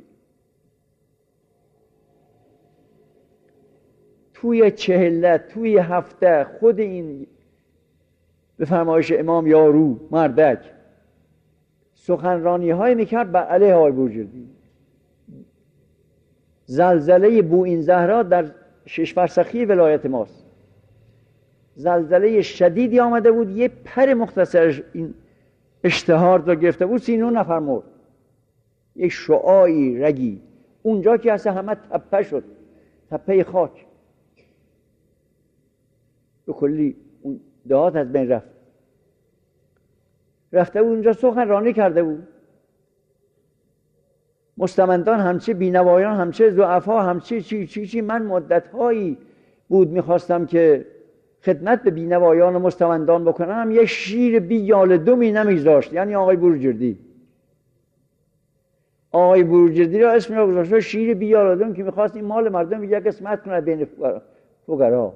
توی چهله توی هفته خود این به فرمایش امام یارو مردک سخنرانی های میکرد بر علیه آقای بروجردی. زلزله بوئین زهرا در شش فرسخی ولایت ماست، زلزله شدیدی آمده بود، یه پر مختصر این اشتهار رو گرفته بود، سی و نه نفر مرد. یک شعاعی رگی اونجا که اصلا همه تپه شد، تپه خاک به کلی اون دهات از بین رفت. رفته بود اونجا سخنرانی کرده بود، مستمندان همچه، بینوایان همچه، ضعفا همچه، چی چی چی. من مدت‌هایی بود میخواستم که خدمت به بینوایان و مستمندان بکنم، یه شیر بی یال دومی نمیذاشت، یعنی آقای بروجردی. آقای بروجردی را اسم را گذاشته شیر بی یال دوم که میخواست این مال مردم یک قسمت کنه بین فقرا.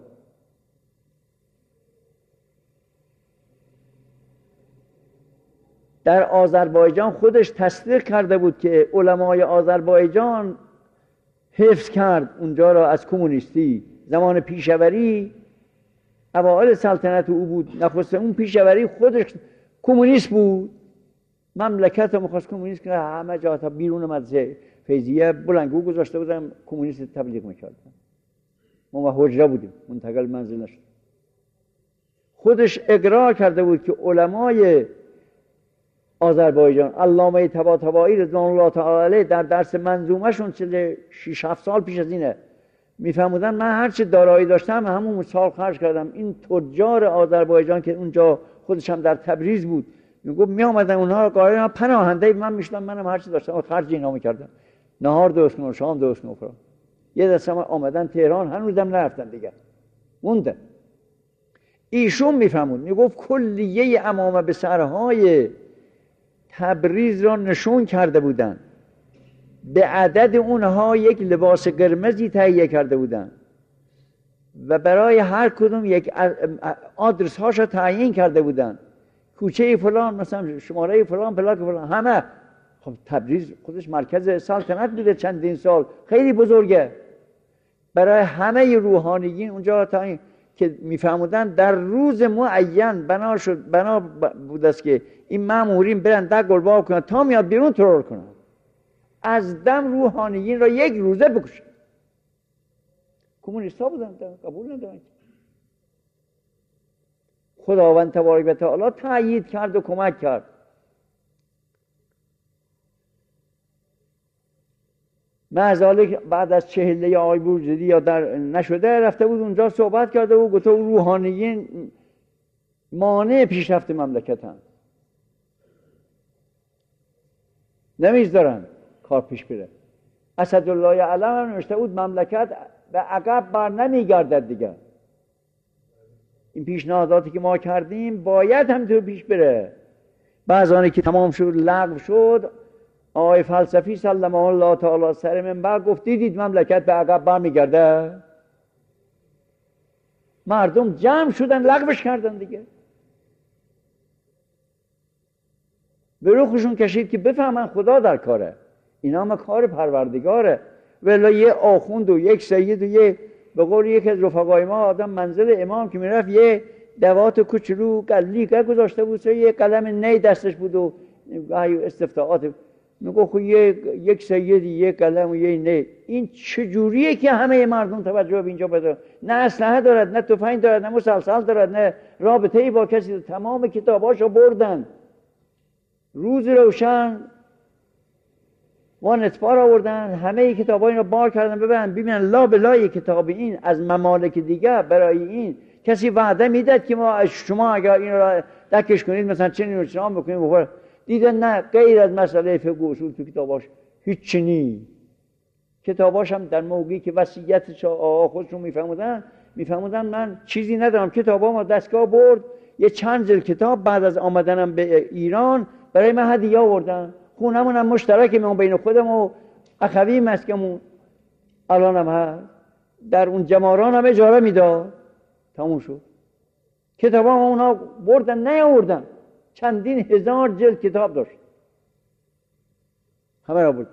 در آذربایجان خودش تصدیق کرده بود که علمای آذربایجان حفظ کرد اونجا را از کمونیستی. زمان پیشوری اوائل سلطنت او بود، نخست اون پیشوری خودش کمونیست بود، مملکت رو میخواست کمونیست کنه، همه جا تا بیرون مدرسه فیضیه بلندگو گذاشته بودن کمونیست تبلیغ میکردن. ما حجره بودیم، منتقل منزل نشد. خودش اقرار کرده بود که علمای آذربایجان، علامه طباطبایی رضوان الله تعالی علیه در درس منظومه شون چه شش هفت سال پیش از اینه میفهمودن من هر چه دارایی داشتم همون سال خرج کردم. این تجار آذربایجان که اونجا خودش هم در تبریز بود میگفت می آمدن اونها قایقا پناهنده من میشدم، منم هر چه داشتم خرج اینا میکردم، نهار درست کنم، شام درست کنم. یه دسته آمدن تهران هنوزم نرفتن دیگه، موندن. ایشون میفهمود، میگفت کلیه امامه به سرهای تبریز را نشون کرده بودن، به عدد اونها یک لباس قرمزی تهیه کرده بودن و برای هر کدوم یک آدرس هاش را تعیین کرده بودن، کوچه فلان مثلا شماره فلان پلاک فلان، همه. خب تبریز خودش مرکز سلطنت بوده چندین سال، خیلی بزرگه. برای همه روحانیین اونجا تعیین که میفهمودن در روز معین بنا شد، بنا بود است که این مامورین برن در گلباب کنن تا میاد بیرون ترور کنن، از دم روحانیین را یک روزه بکشن. کمونیستا بودن قبول ندارن. خداوند تبارک و تعالی تأیید کرد و کمک کرد. معذالک بعد از چهله آقای بورجردی یا در نشده رفته بود اونجا صحبت کرده و گفته روحانیین مانع پیشرفت مملکت هم نمیذارن کار پیش بره. اسدالله علم هم نوشته بود مملکت به عقب بر نمیگردد دیگه، این پیشنهاداتی که ما کردیم باید همینطور پیش بره. بعضانی که تمام شد لغو شد، آقای فلسفی سلم الله تعالی سر منبر گفت دیدید مملکت به عقب برمیگرده. مردم جمع شدن لغوش کردن دیگه، به روخشون کشید که بفهمن خدا در کاره، اینا هم کار پروردگاره. ولی یه آخوند و یک سید و یه به قول یک از رفقای ما آدم منزل امام که میرفت یه دوات کوچولو لیکه گذاشته بود، یه قلم نی دستش بود و استفتاحات میگو خب یک سیدی یک قلم و یه نی، این چجوریه که همه مردم توجه به اینجا بدارن؟ نه اسلحه دارد، نه تفنگ دارد، نه مسلسل دارد، نه رابطه ای با کسی دارد. تمام کتاباشو بردن، روز روشن وان اتبار آوردن، همه کتابا اینو بار کردن ببرن ببینن لا بلای کتاب این از ممالک دیگه برای این کسی وعده میداد که ما شما اگر این را دکش کنید مثلا چنین و چنان بکنید، دیدن نه غیر از مسئله فقه و اصول تو کتاباش هیچ نی. کتاباش هم در موقعی که وصیتش آقا خودشون میفهمودن میفهمودن من چیزی ندارم، کتابا ما دستگاه برد یه چند جلد کتاب بعد از آمدنم به ایران برای من هدیه آوردن، خونمون هم مشترک من بین خودم و اخوی مسکمون الان هم هست، در اون جماران هم اجاره میداد. تموم شد. کتابا ما اونا بردن نیاوردن، چندین هزار جلد کتاب داشت، همه را بود.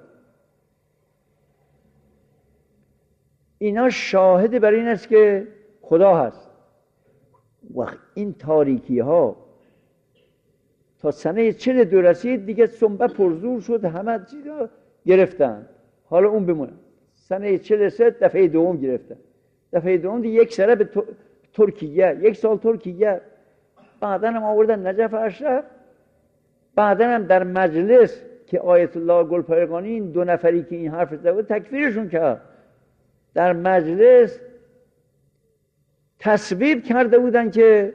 اینا شاهد بر این است که خدا هست. وقت این تاریکی ها تا سنه چهل دو رسید دیگه سنبه پرزور شد، همه چیزا گرفتن. حالا اون بمونه. سنه چهل و سه دفعه دوم گرفتن. دفعه دوم دیگه یک سره به ترکیه، یک سال ترکیه، بعدن هم آوردن نجف اشرف، بعدن هم در مجلس که آیت الله گلپایگانی این دو نفری که این حرف زده بود تکفیرشون کرد. در مجلس تصویب کرده بودن که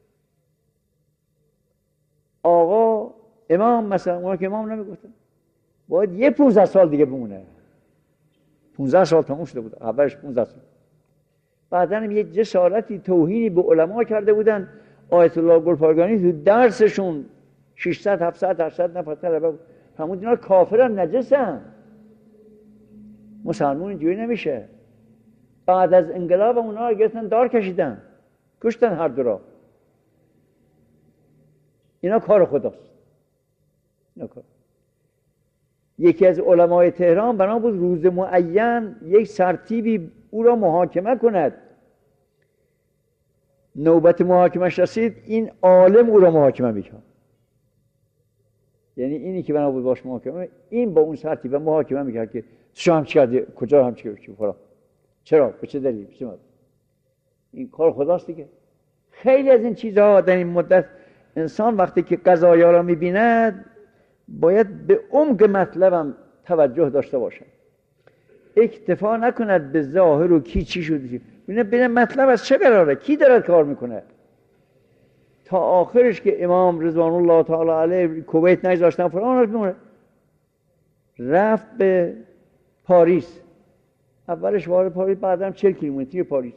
آقا امام مثلا، اونا که امام نمیگفتن باید یه پونزده سال دیگه بمونه. پونزده سال تموم شده بود، اولش پونزده سال. بعدن هم یک جسارتی توهینی به علما کرده بودن. آیت الله گلپایگانی تو درسشون ششصد هفتصد هشتصد نفر طلبه بود، فرمود اینا کافرن نجسن، مسلمون اینجوری نمیشه. بعد از انقلاب اونا رو گرفتن دار کشیدن، کشتن هر دو را. اینا کار خداست. نکن. یکی از علمای تهران بنا بود روز معین یک سرتیبی او را محاکمه کند. نوبت محاکمش رسید، این عالم او را محاکمه میکرد. یعنی اینی که بنا بود باش محاکمه، این با اون سرتیب محاکمه میکرد که شما هم چی کردی؟ کجا هم چی کردی؟ چرا؟ به چه دلیل؟ این کار خداست دیگه. خیلی از این چیزها در این مدت انسان وقتی که قضایا را میبیند باید به عمق مطلبم توجه داشته باشد، اکتفا نکند به ظاهر و کی چی شده، ببینه ببینه مطلب از چه قراره، کی داره کار میکنه. تا آخرش که امام رضوان الله تعالی علیه کویت نگذاشتن فرانش میمونه، رفت به پاریس. اولش وارد پاریس، بعدم چهل کیلومتری پاریس.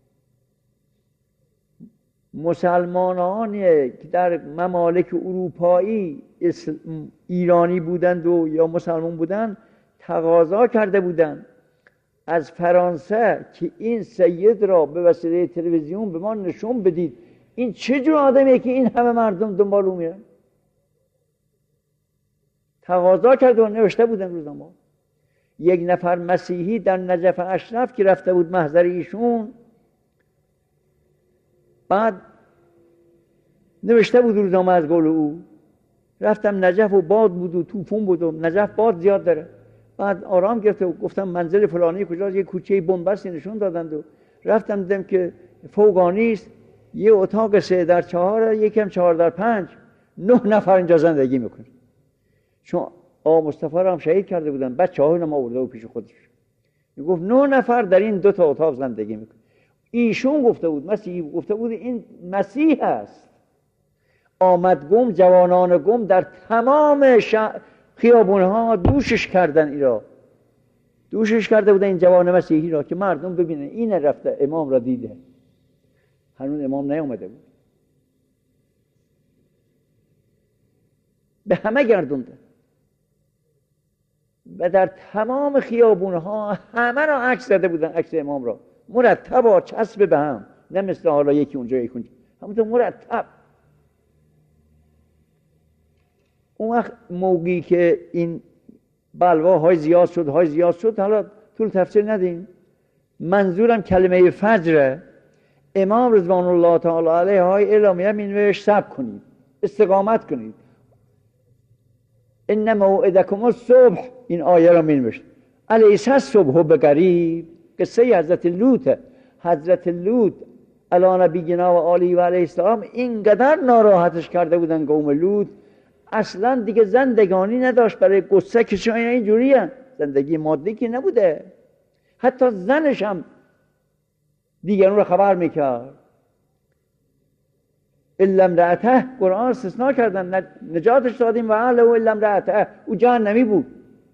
مسلمانانی که در ممالک اروپایی ایرانی بودند و یا مسلمان بودند تقاضا کرده بودند از فرانسه که این سید را به وسیله تلویزیون به ما نشون بدید این چه جور آدمیه که این همه مردم دنبال او میرن. تقاضا کرده و نوشته بودن روزنامه. یک نفر مسیحی در نجف اشرف که رفته بود محضر ایشون، بعد نوشته بود روزنامه از قول او، رفتم نجف و باد بود و طوفان بود و نجف باد زیاد داره. بعد آرام گرفته و گفتم منزل فلانی کجاست، یه کوچه بنبستی نشون دادند و رفتم دیدم که فوقانی است، یه اتاق سه در چهار، یکم چهار در پنج، نه نفر اینجا زندگی میکنه. چون آقا مصطفی رو هم شهید کرده بودن، بچه ها هم آورده و پیش خودش. میگفت نه نفر در این دو تا اتاق زندگی میکنه. ایشون گفته بود، مسیح گفته بود این مسیح است. آمد گم، جوانان گم در تمام خیابونها دوشش کردن، ایرا دوشش کرده بودن این جوان مسیحی را که مردم ببینن این رفته امام را دیده. هنوز امام نیامده بود، به همه گردونده و در تمام خیابونها همه را عکس زده بودن، عکس امام را مرتب و چسب به هم، نه مثل حالا یکی اونجا یکی اونجا، همونطور مرتب. اون وقت موقعی که این بلواهای زیاد شد های زیاد شد، حالا طول تفسیر ندیم، منظورم کلمه فجر. امام رضوان الله تعالی علیه های اعلامیه می نوشت صبر کنید، استقامت کنید، ان موعدکم الصبح، این آیه را می نوشت. الیس الصبح بقریب، قصه حضرت لوط. حضرت لوط علی نبینا و آله و علیه السلام اینقدر ناراحتش کرده بودن قوم لوط، اصلا دیگه زندگانی نداشت برای قصه که چون اینا اینجوری هست. زندگی مادی که نبوده، حتی زنش هم دیگران رو خبر میکرد. الا امرأته، قرآن استثناء کردن، نجاتش دادیم و اهله الا امرأته، او جهنمی بود.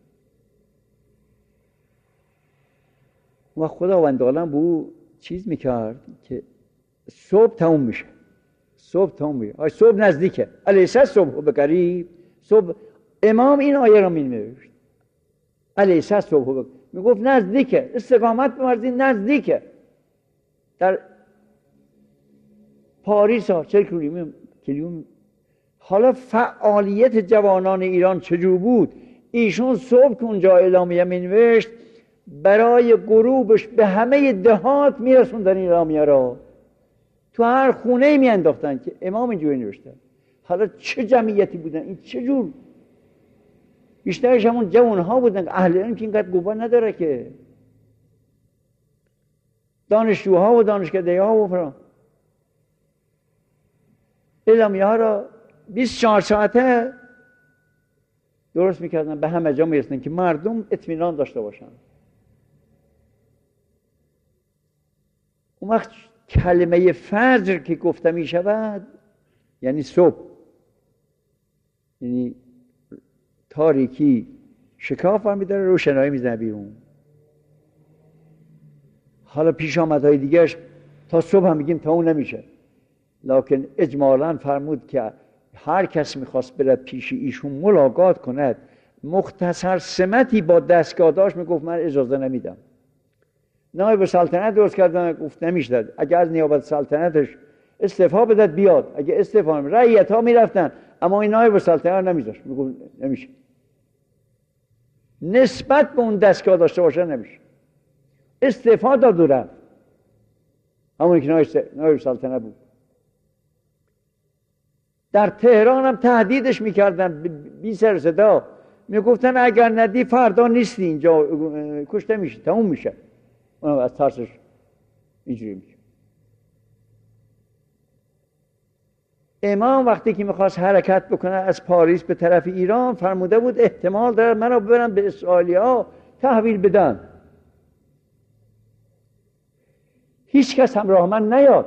و خداوند عالم به او چیز میکرد که صبح تموم میشه، صبح تموم میشه، آج صبح نزدیکه، الیس الصبح بقریب. صبح امام این آیه را می‌نوشت، الیس الصبح بقریب، میگفت نزدیکه، استقامت بورزید، نزدیکه. در پاریس ها چه کیلومتر. حالا فعالیت جوانان ایران چجور بود؟ ایشون صبح که اونجا اعلامیه می‌نوشت برای غروبش به همه دهات میرسوندن این اعلامیه را، تو هر خونه می انداختن که امام اینجوری نوشته. حالا چه جمعیتی بودن این، چه جور؟ بیشترش همون جوانها بودن، اهل علم که اینقدر گواه نداره که، دانشجوها و دانشکده ها و فران. اعلامیه ها را بیست و چهار ساعته درست میکردن، به همه جا میرسن که مردم اطمینان داشته باشن. اون وقت کلمه فجر که گفته می شود یعنی صبح، یعنی تاریکی شکاف هم میداره، روشنایی میزنه بیرون. حالا پیش آمدهای دیگرش تا صبح هم میگیم تا اون نمیشه، لکن اجمالا فرمود که هر کس میخواست برد پیش ایشون ملاقات کند، مختصر سمتی با دستگاه داشت، میگفت من اجازه نمیدم. نایب سلطنت درست کردن، گفت نمیشه، اگر از نیابت سلطنتش استعفا بدهد بیاد، اگه استعفا نمیداد رعیت ها میرفتن، اما این نایب سلطنت نمیذاشت، میگفت نمیشه، نسبت به اون دستگاه داشته باشه نمیشه. استعفا داد و رفت، همونی که نایب سلطنت بود. در تهران هم تهدیدش میکردن بی سر صدا، میگفتن اگر ندی فردا نیستی اینجا، کشته میشه، تموم میشه. اونم از ترسش اینجوری میشه. امام وقتی که میخواست حرکت بکنه از پاریس به طرف ایران، فرموده بود احتمال داره منو ببرن به اسرائیلیا تحویل بدن، هیچ کس همراه من نیاد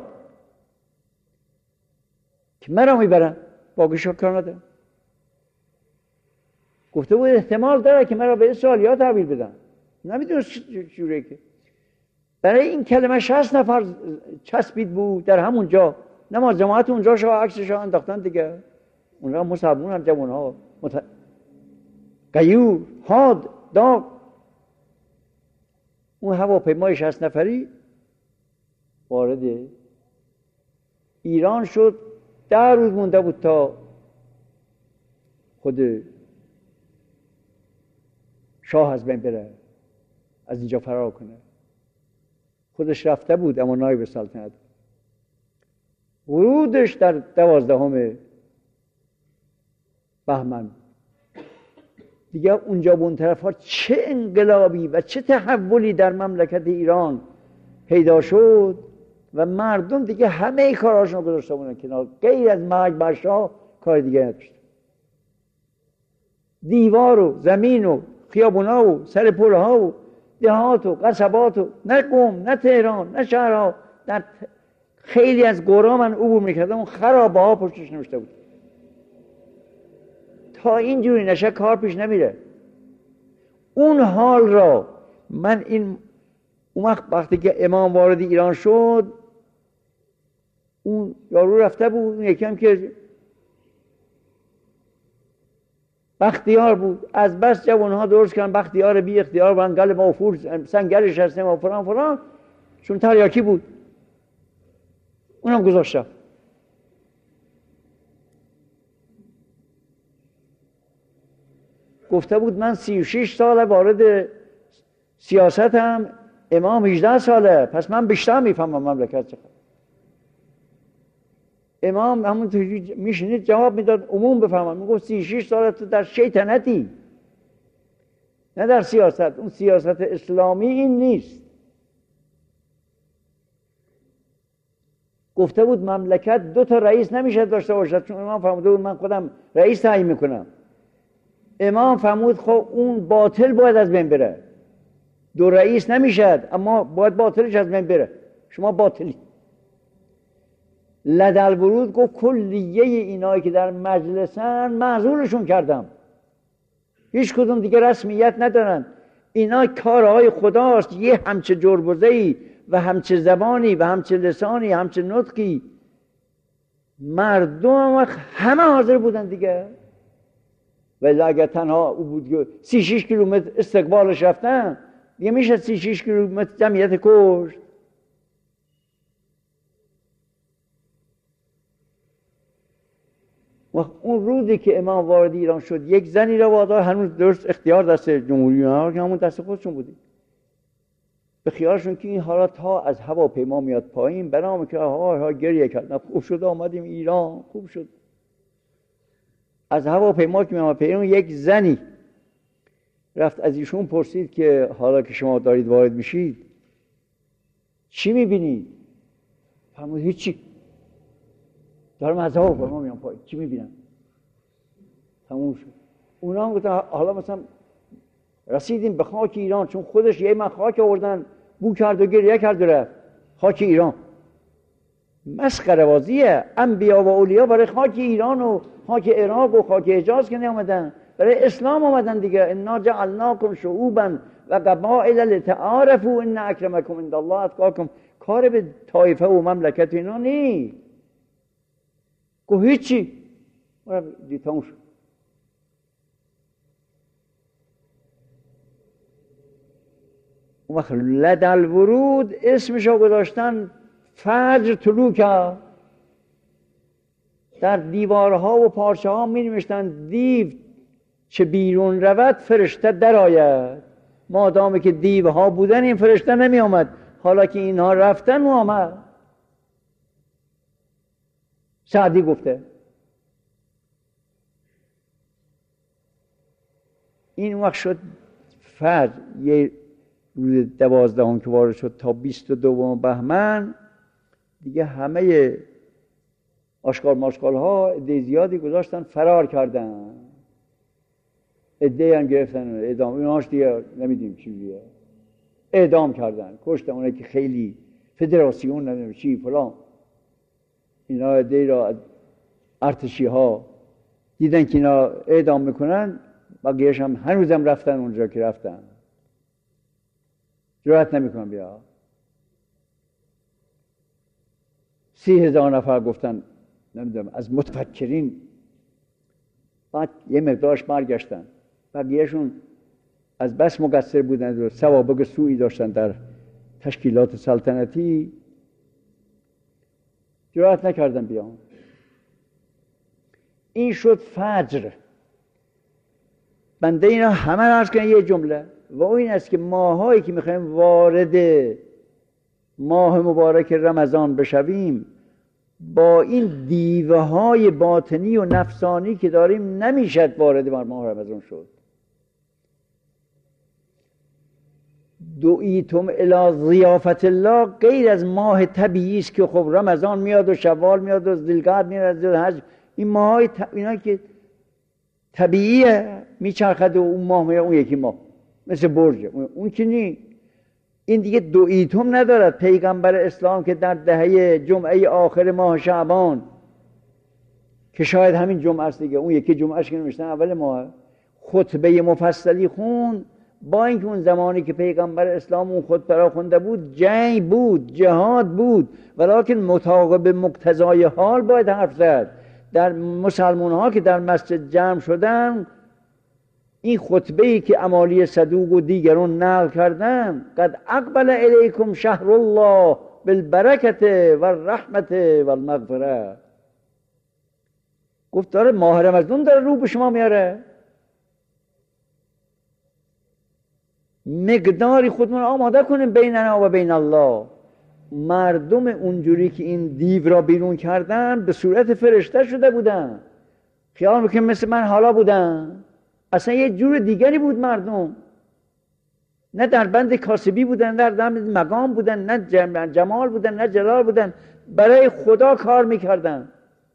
که مرا میبرن، باقیشو کار ندارم. گفته بود احتمال داره که مرا به اسرائیلیا تحویل بدن، نمیدونه چجوریه. که برای این کلمه شصت نفر چسبید بود در همون جا، نماز جماعت اونجا شو عکسش رو انداختن دیگه. اونجا مصابون هم جوان ها مت... قیور حاد داغ. اون هواپیمای شصت نفری وارد ایران شد. ده روز مونده بود تا خود شاه از بین بره، از اینجا فرار کنه. خودش رفته بود اما نایب سلطنت. ورودش در دوازدهم بهمن دیگه اونجا به اون طرف ها چه انقلابی و چه تحولی در مملکت ایران پیدا شد و مردم دیگه همه کاراشون رو گذاشته بودن کنار، غیر از مرگ بر شاه کار دیگه نداشت. دیوار و زمین و خیابونا و سر پلها و دهات و قصبات و نه قم نه تهران نه شهرها، در خیلی از قرا من عبور میکردم، اون خرابه ها پشتش نوشته بود. تا اینجوری نشه کار پیش نمیره. اون حال را من این اون وقت وقتی که امام وارد ایران شد، اون یارو رفته بود، اون یکی هم که بختیار بود، از بس جوانها درست کردن بختیار بی اختیار بودن، گل موفور سنگرش هستیم و فران فران، چون تریاکی بود اونم گذاشتم. گفته بود من سی و شش ساله وارد سیاستم، امام هجده ساله، پس من بیشتر میفهمم مملکت چقدر. امام همون میشنید جواب میداد عموم بفهمم، میگفت سی و شش ساله تو در شیطنتی، نه در سیاست. اون سیاست اسلامی این نیست. گفته بود مملکت دو تا رئیس نمیشه داشته باشد، چون امام فرموده بود من خودم رئیس تعیین میکنم. امام فرمود خب اون باطل باید از بین بره، دو رئیس نمیشد اما باید باطلش از بین بره، شما باطلی. لدالورود گفت کلیه اینایی که در مجلسن معزولشون کردم، هیچ کدوم دیگه رسمیت ندارن، اینا کارهای خداست، یه همچه جربزه‌ای و همچه زبانی و همچه لسانی همچه نطقی. مردم همه حاضر بودن دیگه. ولی اگر تنها او بود که سی شیش کیلومتر استقبالش رفتن، دیگه میشه سی شیش کیلومتر جمعیت کشت. و اون روزی که امام وارد ایران شد، یک زنی را وادار، هنوز درست اختیار دست جمهوری ها که همون دست خودشون بودی، به خیالشون که این حالا تا از هواپیما میاد پایین برام که ها ها گریه کردن، خوب شد آمدیم ایران، خوب شد. از هواپیما که میاد پایین، یک زنی رفت از ایشون پرسید که حالا که شما دارید وارد میشید چی میبینید؟ فرمود هیچی، دارم از هواپیما میام پایین، چی میبینم؟ تموم شد. اونا هم گفتن حالا مثلا رسیدیم به خاک ایران، چون خودش یه من خاک آوردن، بو کرد و گریه کرد و رفت. خاک ایران مسخره بازیه. انبیا و اولیا برای خاک ایران و خاک عراق و خاک حجاز که نیامدن، برای اسلام آمدن دیگه. انا جعلناکم شعوبا و قبائل لتعارفوا ان اکرمکم عند الله اتقاکم. کار به طایفه و مملکت اینا نی. گفت هیچی، دیتام شد. اون وقت لدالورود اسمشو گذاشتن فجر طلوع کرد. در دیوارها و پارچه ها می نوشتن دیو چه بیرون رود فرشته در آید. مادامی که دیوها بودن این فرشته نمی آمد، حالا که اینها رفتن او آمد. سعدی گفته این وقت شد فرد یه روز دوازدهم که وارد شد تا بیست و دوم بهمن دیگه همه آشکال ماشکال ها عده زیادی گذاشتن فرار کردن، عده هم گرفتن اعدام، اونهاش دیگه نمیدیم چیزیه، اعدام کردن، کشتن. اونه که خیلی فدراسیون نداریم چی فلان اینا عده را ارتشی ها دیدن که اینا اعدام میکنن، بقیهش هم هنوزم رفتن اونجا که رفتن، جرأت نمیکنن بیا. سی هزار نفر گفتن نمیدونم از متفکرین، بعد یه مقدارش برگشتن، بقیهشون از بس مقصر بودن و سوابق سوئی داشتن در تشکیلات سلطنتی، جرأت نکردن بیان. این شد فجر. بنده اینا همه را عرض کنم یه جمله و اون این است که ماهایی که میخوایم وارد ماه مبارک رمضان بشویم با این دیوه های باطنی و نفسانی که داریم نمیشد وارد ماه رمضان شد. دعیتم الی ضیافت الله غیر از ماه طبیعی است که خب رمضان میاد و شوال میاد و ذوالقعده میاد و حج، این ماهای ت... اینا که طبیعیه میچرخد و اون ماه میاد اون یکی ماه مثل برج، اون که نی. این دیگه دعیتم ندارد. پیغمبر اسلام که در دهه جمعه آخر ماه شعبان که شاید همین جمعه است دیگه، اون یکی جمعهش که نمیشتن اول ماه، خطبه مفصلی خون، با اینکه اون زمانی که پیغمبر اسلام اون خطبه را خونده بود جنگ بود، جهاد بود، ولیکن مطابق مقتضای حال باید حرف زد. در مسلمان ها که در مسجد جمع شدن این خطبه ای که امالی صدوق و دیگران نقل کردن، قد اقبل الیکم شهر الله بالبرکت و الرحمت و المغفره، گفت داره ماه رمضان داره رو به شما میاره. مقداری خودمون آماده کنیم بیننا و بین الله. مردم اونجوری که این دیو را بیرون کردن به صورت فرشته شده بودن، خیال میکنم مثل من حالا بودن، اصلا یه جور دیگری بود مردم، نه در بند کاسبی بودن، نه در بند مقام بودن، نه جمال بودن، نه جلال بودن، برای خدا کار میکردن.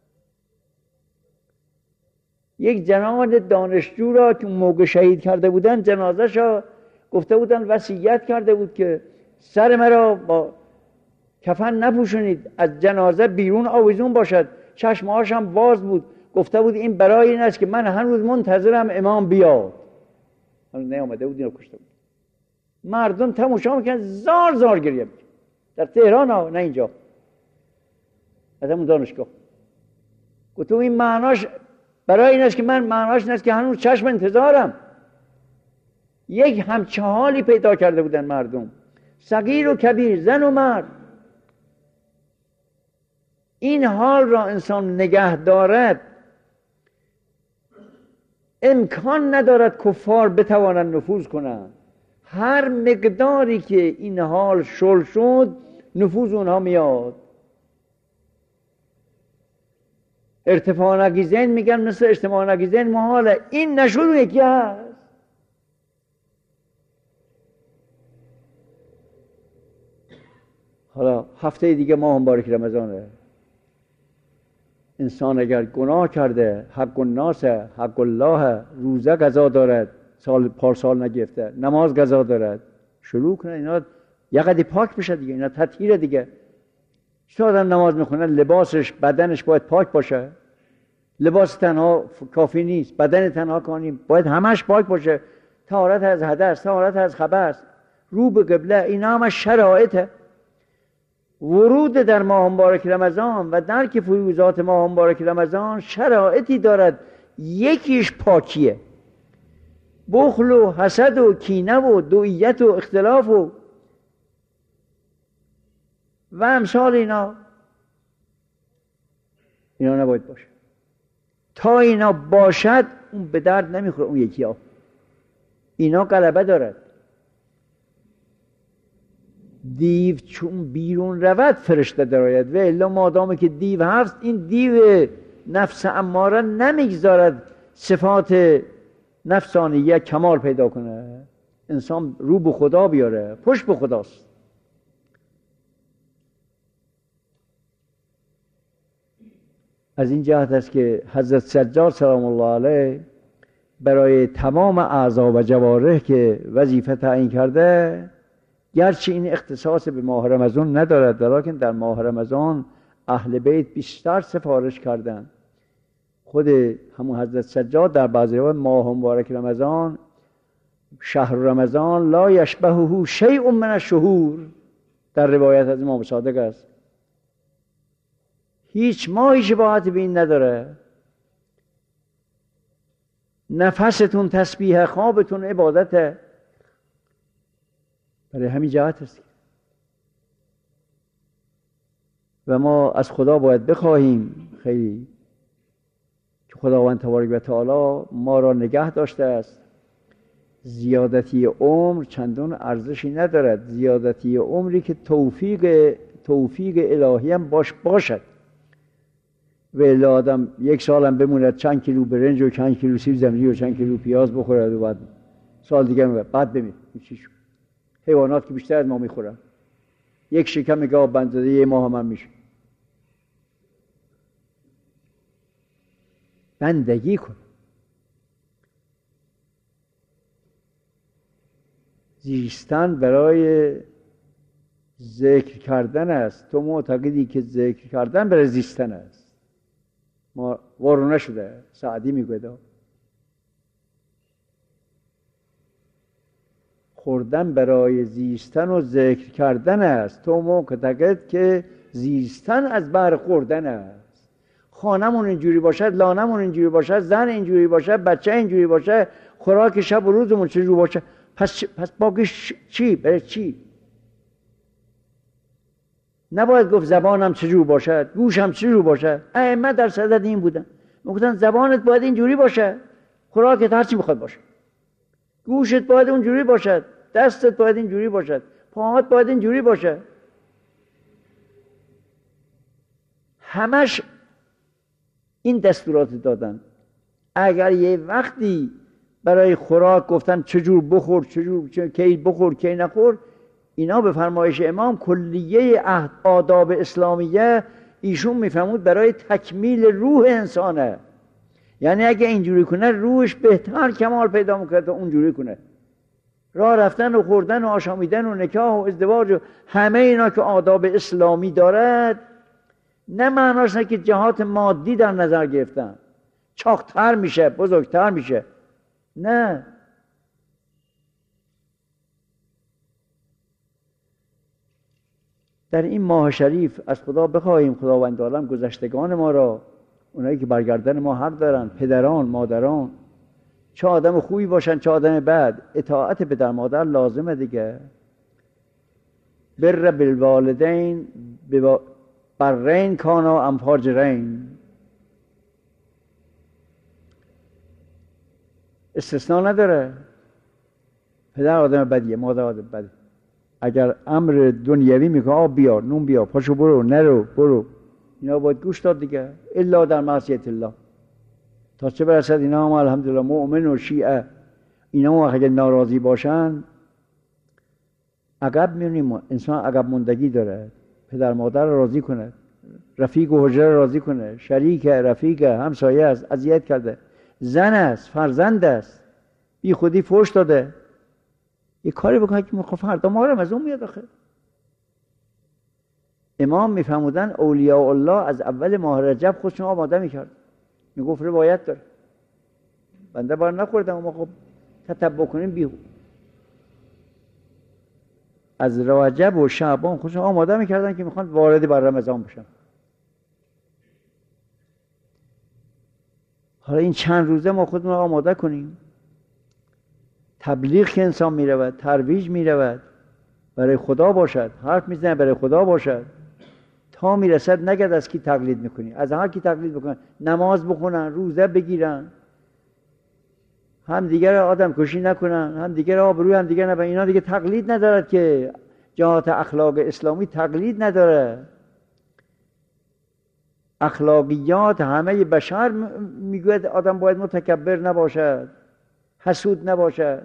یک جناب دانشجو را که موقع شهید کرده بودن جنازش را گفته بودن وصیت کرده بود که سر مرا با کفن نپوشونید، از جنازه بیرون آویزون باشد. چشمهاش هم باز بود، گفته بود این برای این است که من هنوز منتظرم امام بیاد. حالا نیامده بود اینو کشته بود. مردم تماشا میکنن زار زار گریه میکنن. در تهران ها، نه اینجا، از همون دانشگاه. گفتم این معناش برای این است که من معناش این است که هنوز چشم انتظارم. یک همچه حالی پیدا کرده بودن مردم، صغیر و کبیر، زن و مرد. این حال را انسان نگه دارد امکان ندارد کفار بتوانند نفوذ کنند. هر مقداری که این حال شل شد نفوذ اونها میاد. ارتفاع نگیزین میگن مثل اجتماع نگیزین محاله، این نشد اون یکی هست. حالا هفته دیگه ماه مبارک رمضانه. انسان اگر گناه کرده، حق الناس حق الله، روزه قضا دارد، سال پارسال نگرفته، نماز قضا دارد، شروع کنه اینا یه قدی پاک بشه دیگه. اینا تطهیره دیگه. چطور آدم نماز میخونه لباسش بدنش باید پاک باشه؟ لباس تنها کافی نیست، بدن تنها کافی نیست، باید همش پاک باشه. طهارت از حدث، طهارت از خبث، رو به قبله، اینا همش شرایطه. ورود در ماه مبارک رمضان و درک فیوضات ماه مبارک رمضان شرایطی دارد. یکیش پاکیه. بخل و حسد و کینه و دویت و اختلاف و و امثال اینا اینا نباید باشه. تا اینا باشد اون به درد نمیخوره. اون یکی ها اینا غلبه دارد. دیو چون بیرون رود فرشته درآید، و الا مادامی که دیو هست این دیو نفس اماره نمیگذارد صفات نفسانیه کمال پیدا کنه، انسان رو به خدا بیاره، پشت به خداست. از این جهت است که حضرت سجاد سلام الله علیه برای تمام اعضا و جوارح که وظیفه تعیین کرده، گرچه این اختصاص به ماه رمضان ندارد، ولیکن در ماه رمضان اهل بیت بیشتر سفارش کردند. خود همون حضرت سجاد در بعضی روایات ماه مبارک رمضان، شهر رمضان لا یشبهه شیء من الشهور، در روایت از امام صادق است، هیچ ماهی شباهت به این نداره. نفستون تسبیح، خوابتون عبادته. برای همین جهت است و ما از خدا باید بخواهیم خیلی که خداوند تبارک و تعالی ما را نگه داشته است. زیادتی عمر چندان ارزشی ندارد، زیادتی عمری که توفیق توفیق الهی هم باش باشد. و الا آدم یک سال هم بموند چند کیلو برنج و چند کیلو سیب زمینی و چند کیلو پیاز بخورد و بعد سال دیگه بعد بمیر. چی شد؟ حیوانات که بیشتر از ما میخورن، یک شکم گاو بند زده یه ماه هم, هم میشه. بندگی کن. زیستن برای ذکر کردن است. تو معتقدی که ذکر کردن برای زیستن است. ما وارونه شده. سعدی میگوید خوردن برای زیستن و ذکر کردن است. تو معتقد که زیستن از بهر خوردن است. خانمون اینجوری باشد، لانمون اینجوری باشد، زن اینجوری باشد، بچه اینجوری باشد، خوراک شب و روزمون چجوری باشه، پس پس باقی چی؟ برای چی؟ نباید گفت زبانم چجور باشد، گوشم چجور باشد. ائمه در صدد این بودن، میگفتن زبانت باید اینجوری باشه، خوراکت هر چی میخواد باشه، گوشت باید اونجوری باشد، دستت باید اینجوری باشد، پاهات باید اینجوری باشد. همش این دستورات دادن. اگر یه وقتی برای خوراک گفتن چجور بخور، چجور کی بخور کی نخور، اینا به فرمایش امام کلیه آداب اسلامیه ایشون میفهمود برای تکمیل روح انسانه. یعنی اگه اینجوری کنه روحش بهتر کمال پیدا میکنه تا اونجوری کنه. راه رفتن و خوردن و آشامیدن و نکاح و ازدواج و همه اینا که آداب اسلامی دارد، نه معناش نه که جهات مادی در نظر گرفتن، چاقتر میشه، بزرگتر میشه، نه. در این ماه شریف از خدا بخواهیم خداوند عالم گذشتگان ما را، اونایی که برگردن ما حق دارن، پدران، مادران، چه آدم خوبی باشن چه آدم بد، اطاعت پدر مادر لازمه دیگه. بر بالوالدین برین کانا ام فاجرین، استثناء نداره. پدر آدم بدیه، مادر آدم بدیه. اگر امر دنیوی میکنه آب بیار، نون بیار، پاشو برو، نرو، برو، اینا باید گوش داد دیگه، الا در معصیت الله. تا چه برسد اینا هم الحمدلله مؤمن و شیعه، اینا هم اگه ناراضی باشن عقب میونیم. انسان عقب موندگی داره. پدر مادر راضی کنه، رفیق و حجره راضی کنه، شریک، رفیق، همسایه است اذیت کرده، زن است، فرزند است، بی خودی فحش داده، یه کاری بکنه که میخواد فردا ما رو از اون میاد. آخه امام میفهمودن اولیاء الله از اول ماه رجب خودشون آماده میکرد. میگفت روایت داره، بنده بار نخوردم اما خب تتبع کنیم بیهو. از رجب و شعبان خودشون آماده میکردن که میخوان وارد بر رمضان بشن. حالا این چند روزه ما خودمون آماده کنیم. تبلیغ که انسان میرود، ترویج میرود، برای خدا باشد، حرف میزنه برای خدا باشد، تا میرسد نگرد از کی تقلید میکنی، از هر کی تقلید بکنن، نماز بخونن، روزه بگیرن، هم دیگر آدم کشی نکنن، هم دیگر آبروی هم دیگر نبرن. اینا دیگه تقلید ندارد که جهات اخلاق اسلامی تقلید نداره. اخلاقیات همه بشر میگوید آدم باید متکبر نباشد، حسود نباشد.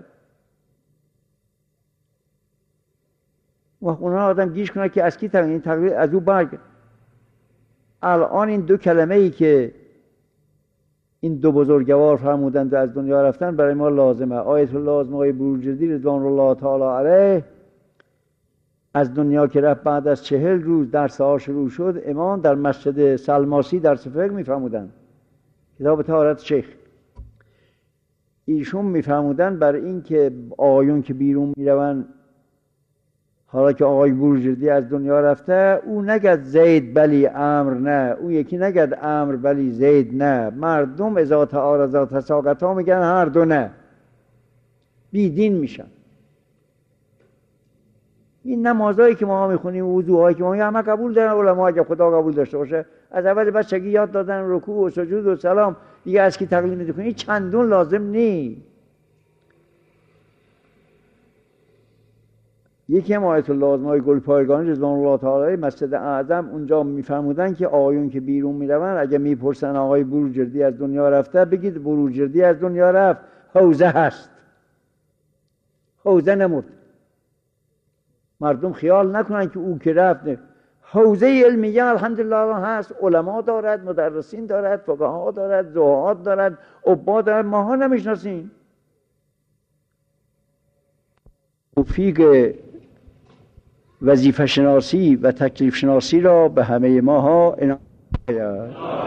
و اونا آدم گیش کنه که از کی تقلید، تقلید از او برگ. الان این دو کلمه ای که این دو بزرگوار فرمودند و از دنیا رفتن برای ما لازمه. آیت الله آزمای بروجردی رضوان الله تعالی علیه از دنیا که رفت بعد از چهل روز درس ها شروع شد، امام در مسجد سلماسی در فقه میفرمودند، کتاب طهارت شیخ، ایشون میفرمودند بر این که آقایون که بیرون میروند، حالا که آقای بروجردی از دنیا رفته، او نگد زید بلی امر نه، او یکی نگد امر بلی زید نه، مردم ازا تعارضا تساقطا میگن هر دو نه، بی دین میشن. این نمازهایی که ما میخونیم، وضوهایی که ما همه قبول دارن علما، اگه خدا قبول داشته باشه. از اول بچگی یاد دادن رکوع و سجود و سلام، دیگه از کی تقلید میکنی؟ چندون لازم نی. یکی هم آیت الله آزمای گلپایگانی رضوان الله تعالی مسجد اعظم، اونجا میفرمودن که آقایون که بیرون میرون اگه میپرسن آقای بروجردی از دنیا رفته، بگید بروجردی از دنیا رفت، حوزه هست، حوزه نمرد. مردم خیال نکنن که او که رفت. حوزه علمیه الحمدلله هست، علما دارد، مدرسین دارد، فقها دارد، زهاد دارد، عباد دارد، ماها نمیشناسیم. توفیق وظیفه شناسی و تکلیف شناسی را به همه ماها عنایت